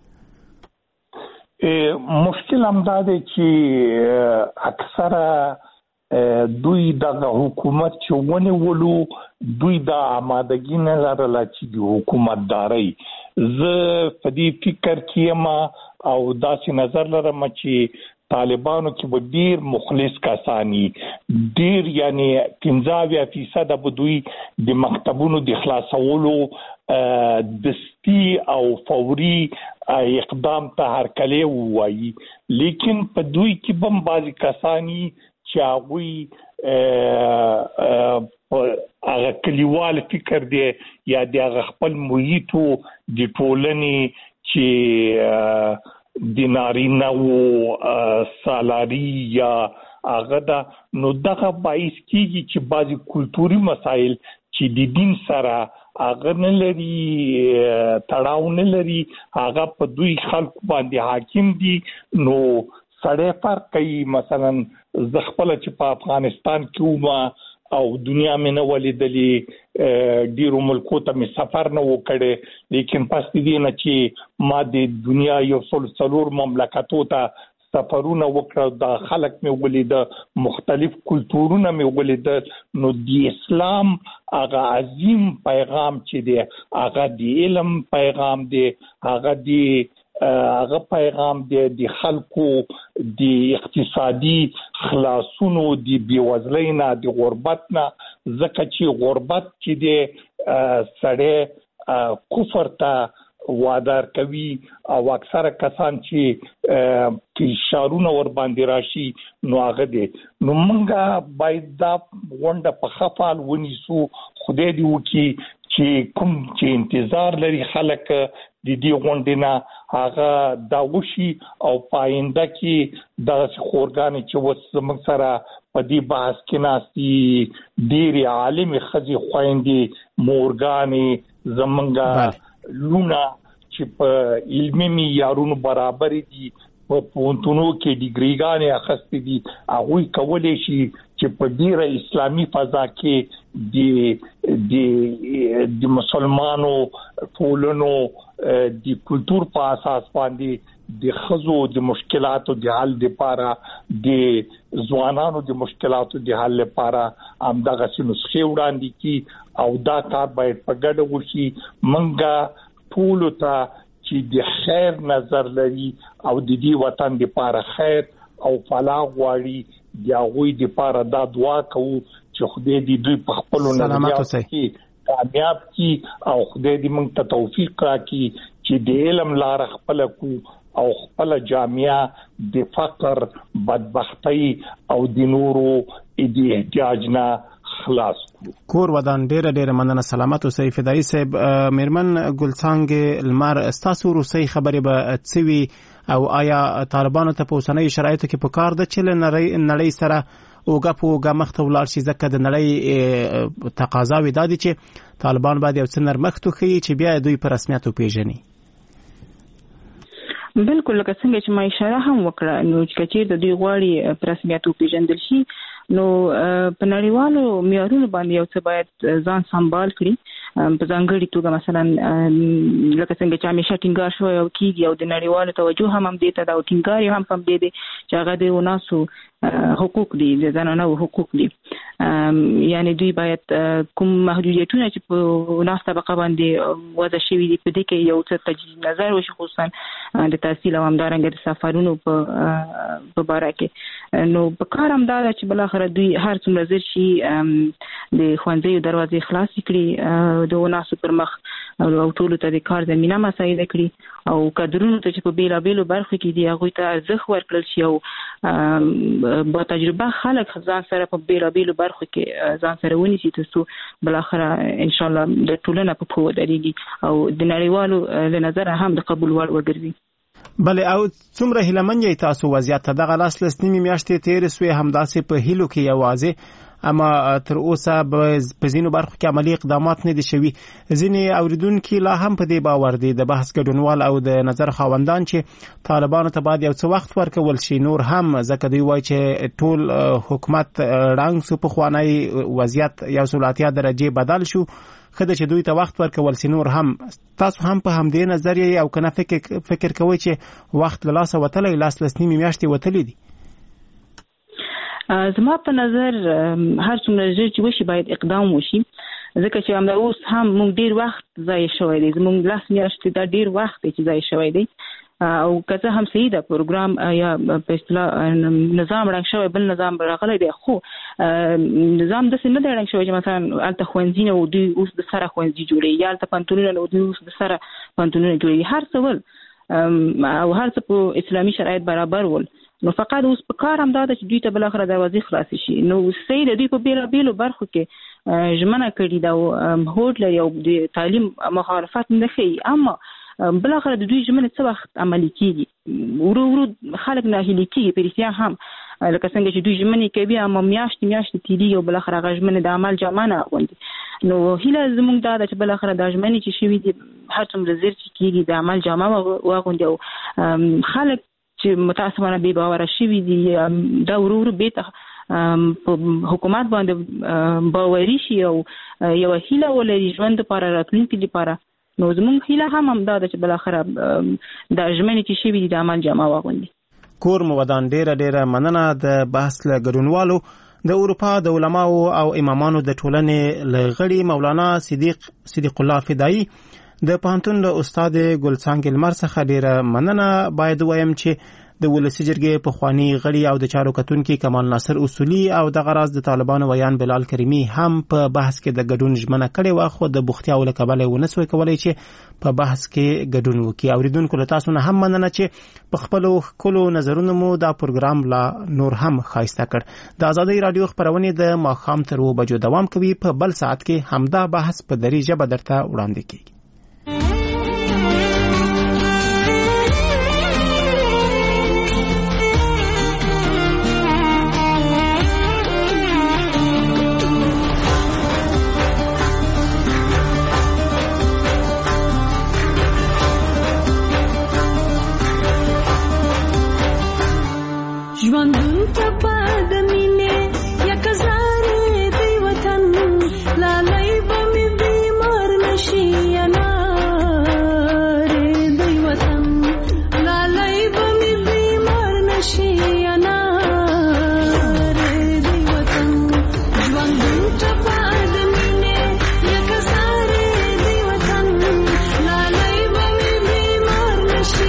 مشکل هم دا دی چې اکثره دوی دغه حکومت چې ونیولو دوی دا آمادګي نه لرله چې د حکومتدارۍ. زه په دې فکر کې یم او داسې نظر لرم چې طالبانو کې به ډیر مخلص کسانی، ډیر یعنی 15% به دوی د مکتبونو د خلاصولو دستی او فوري اقدام ته هرکلی ووایي، لیکن په دوی کې به بعضې کسانی چې هغوی هغه کلیوال فکر دی یا د هغه خپل محیطو د ټولنې چې د نارینه او سالاري یا هغه دا نو دغه باعث کیږي چې بعضی کلتوري مسایل چې د دین سره هغه نه لري تړاو نه لري هغه په دوی خلکو باندې حاکم دي نو سړی فرق کوي مثلا زه خپل چې په افغانستان کې وم او دنیا مې نه ولیدلې ډیرو ملکو ته مې سفر نه وکړې لیکن پس دې نه چې ما د دنیا یو څلور مملکتو ته سفرونه وکړه د خلک مې ولید مختلف کلتورونه مې ولید نو د اسلام هغه عظیم پیغام چې دی هغه د علم پیغام دی هغه پیغام د خلکو د اقتصادي خلاصونو د بیوزلۍ نه د غربت نه ځکه چې غربت چې د سړی کفر ته وادار کوي او اکثره کسان چې شارونه ور باندې راشي نو هغه دي نو موږ باید دا غونډه په خپل ونیسو خدای دې وکړي چې کوم چې انتظار لري خلک د دې غونډې نه هغه دا وشي او پاینده کې د خورګانې چې وسمږ سره په دې بحث کې ناسي ډېری عالم خزي خويندې مورګانې زمونږه لونه چې په علمي معیارونو برابر دي په پونتونو کې ډیګریګانې اخستې دي هغه کولای شي چې په ډیره اسلامي فضا کې د مسلمانانو ټولنو د کلچر په اساس باندې د خزو د مشکلاتو د حل لپاره د ځوانانو د مشکلاتو د حل لپاره همدغه نسخې وړاندې کی او دا کار باید په ګډه وشي منګه ټول ته چې د خیر نظر لري او د دې وطن لپاره خیر او فلاح غواړي د هغوی لپاره دا دعا کوو چې خدای دې دوی په خپل نظریاتو کې کامیاب کی او خدای دې موږ ته توفیق راکړي چې د علم لار خپل کو او خپل جامعه د فقر بدبختی او د نورو د احتیاج نه خلاص کور ودان ډېر مننه سلامت اوسئ فدایي صاحب میرمن ګلڅانګ لمر ستاسو روسي خبرې به څوي او آیا طالبانو ته په اوسنۍ شرایطو کې په کار ده چې نړۍ سره اوګه مخته ولاړ شي ځکه د نړۍ تقاضا وي دا دي چې طالبان باید یو څه نرمښت وکړي چې بیا دوی په رسمیت وپیژني بالکل لکه څنګه چې ما اشاره هم وکړه نو چې کچیر د دوی غواړي په رسمیت وپیژندل شي نو په نړیوالو معیارونو باندې یو څه باید ځان سمبال کړي په ځانګړي توګه مثلا لکه څنګه چې همیشه ټینګار شوی او کیږي او د نړیوالو توجه هم دې ته دا او ټینګار هم پم دې چې هغه د وناسو حقوق دي د زنانو حقوق دي یعنی دوی باید کوم محدودیتونه چې په ناس طبقه باندې وضع شوي دي په دې کې یو څه تجدید نظر وشي خصوصا د تحصیل او همدارنګه د سفرونو په باره کې نو په کار هم دا چې بل اخر دوی هر څومره زر شي د خوانځي دروازې خلاص کړي د وناسو پر مخ او ټول ته د کار زمينه مساعده کړي او کډرونو ته چې په بیلابېلو برخو کې دی هغه ته ارزښت ورکړل شي او با تجربه خلک ځان سره په بیلابېلو برخو کې ځان سره ونیسي تاسو بل اخر ان شاء الله د ټولنه په پوه درېږي او د نړیوالو له نظر هم د قبول وړ وګرځي بله او څومره هیلمن یې تاسو وضعیت ته دغه لاس لسنیمې میاشتې تېرې سوې همداسې په هیلو کې یوازې اما تر اوسه په ځینو برخو کې عملی اقدامات نه دي شوي ځینې اوریدونکي لا هم په دې باور دي د بحث ګډونوال او د نظر خاوندان چې طالبانو ته باید یو څه وخت ورکول شي نور هم ځکه دوی وایي چې ټول حکومت ړنګ سو په خوانی وضعیت یو سلاتیا درجه بدل شو خدای چې دوی ته وخت ورکول شي نور هم تاسو هم په همدې نظریه او کنه فکر کوئ چې وخت له لاسه وتلی لاس لسنیمې میاشتې وتلی دي زما په نظر هر څومره چې وشي باید اقدام وشي ځکه چې همدا اوس هم موږ ډیر وخت ضایع شوی دی زموږ لاس میاشتې دا ډیر وخت چې ضایع شوی دی او که هم صحیح ده پروګرام یا په اصطلاح نظام رنګ شوی بل نظام راغلی دی خو نظام داسې نه دی رنګ شوی چې مثلا هلته ښوونځي نه دوی اوس د سره ښوونځي جوړوي یا هلته پوهنتونونه نه دوی اوس د سره پوهنتونونه جوړوي هر څه ول او هر څه په اسلامي شرایط برابر ول نو فقط اوس په کار هم دا چې دوی ته بل اخر دروازې خلاص شي نو صحیح د دوی په بیلابېلو برخو کې ژمنه کړې ده او هوډ لري او د تعلیم مخالفت نه کوي اما بل اخر د دوی ژمنه څه وخت عملي کیږي ورو خلک نه هلي کیږي په رښتیا هم لکه څنګه چې دوی ژمنه کوي اما میاشتې تیری او بل اخر هغه ژمنه د عمل جامانه غوندي نو هله زموږ دا چې بل اخر د ژمنه چې شوی دي هر څومره زیر چې کیږي د عمل جامه واغوندي او خلک چې متاسفانه به باور شوی دي دا ورو به حکومت باندې باوري شي او یو هیله ولري ژوند لپاره راتلونکي لپاره نو زموږ هیله هم دا ده چې بل اخر د ژمنې چې شوی دي د عمل جامه واغوندي. کور مودان ډیره مننه د بحث له ګډونوالو د اروپا د علماو او امامانو د ټولنې لغړي مولانا صدیق الله فدایی د پوهنتون له استاد ګلڅانګ لمر څخه ډیره مننه باید وایم چې د ولسی جرګې پخوانی غړي او د چارو کتونکو کمال ناصر اصولي او د غراز د طالبانو ویان بلال کریمی هم په بحث کې د ګډون ژمنه کړې و خو د بوختیا ول کبله ونسوي کولای چې په بحث کې ګډون وکړي. اوریدونکو له تاسو نه هم مننه چې په خپل کولو نظرونو مو دا پروګرام لا نور هم خاصه کړ. د ازادي رادیو خبرونه د ماخام تر 2 بجو دوام کوي. په بل ساعت کې همدا بحث په دری ژبه درته وړاندې کیږي. ژوندون ته پد مینه یک زاره دی وطن لالای به می بیمار نشی انار دی وطن لالای به می بیمار نشی انار دی وطن ژوندون ته پد مینه یک زاره دی وطن لالای به می بیمار نشی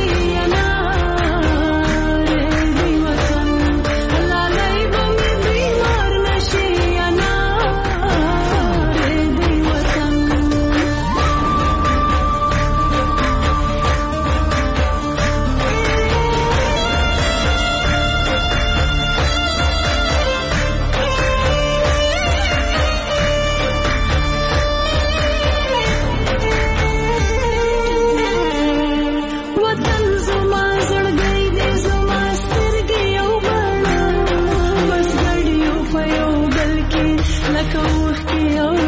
like a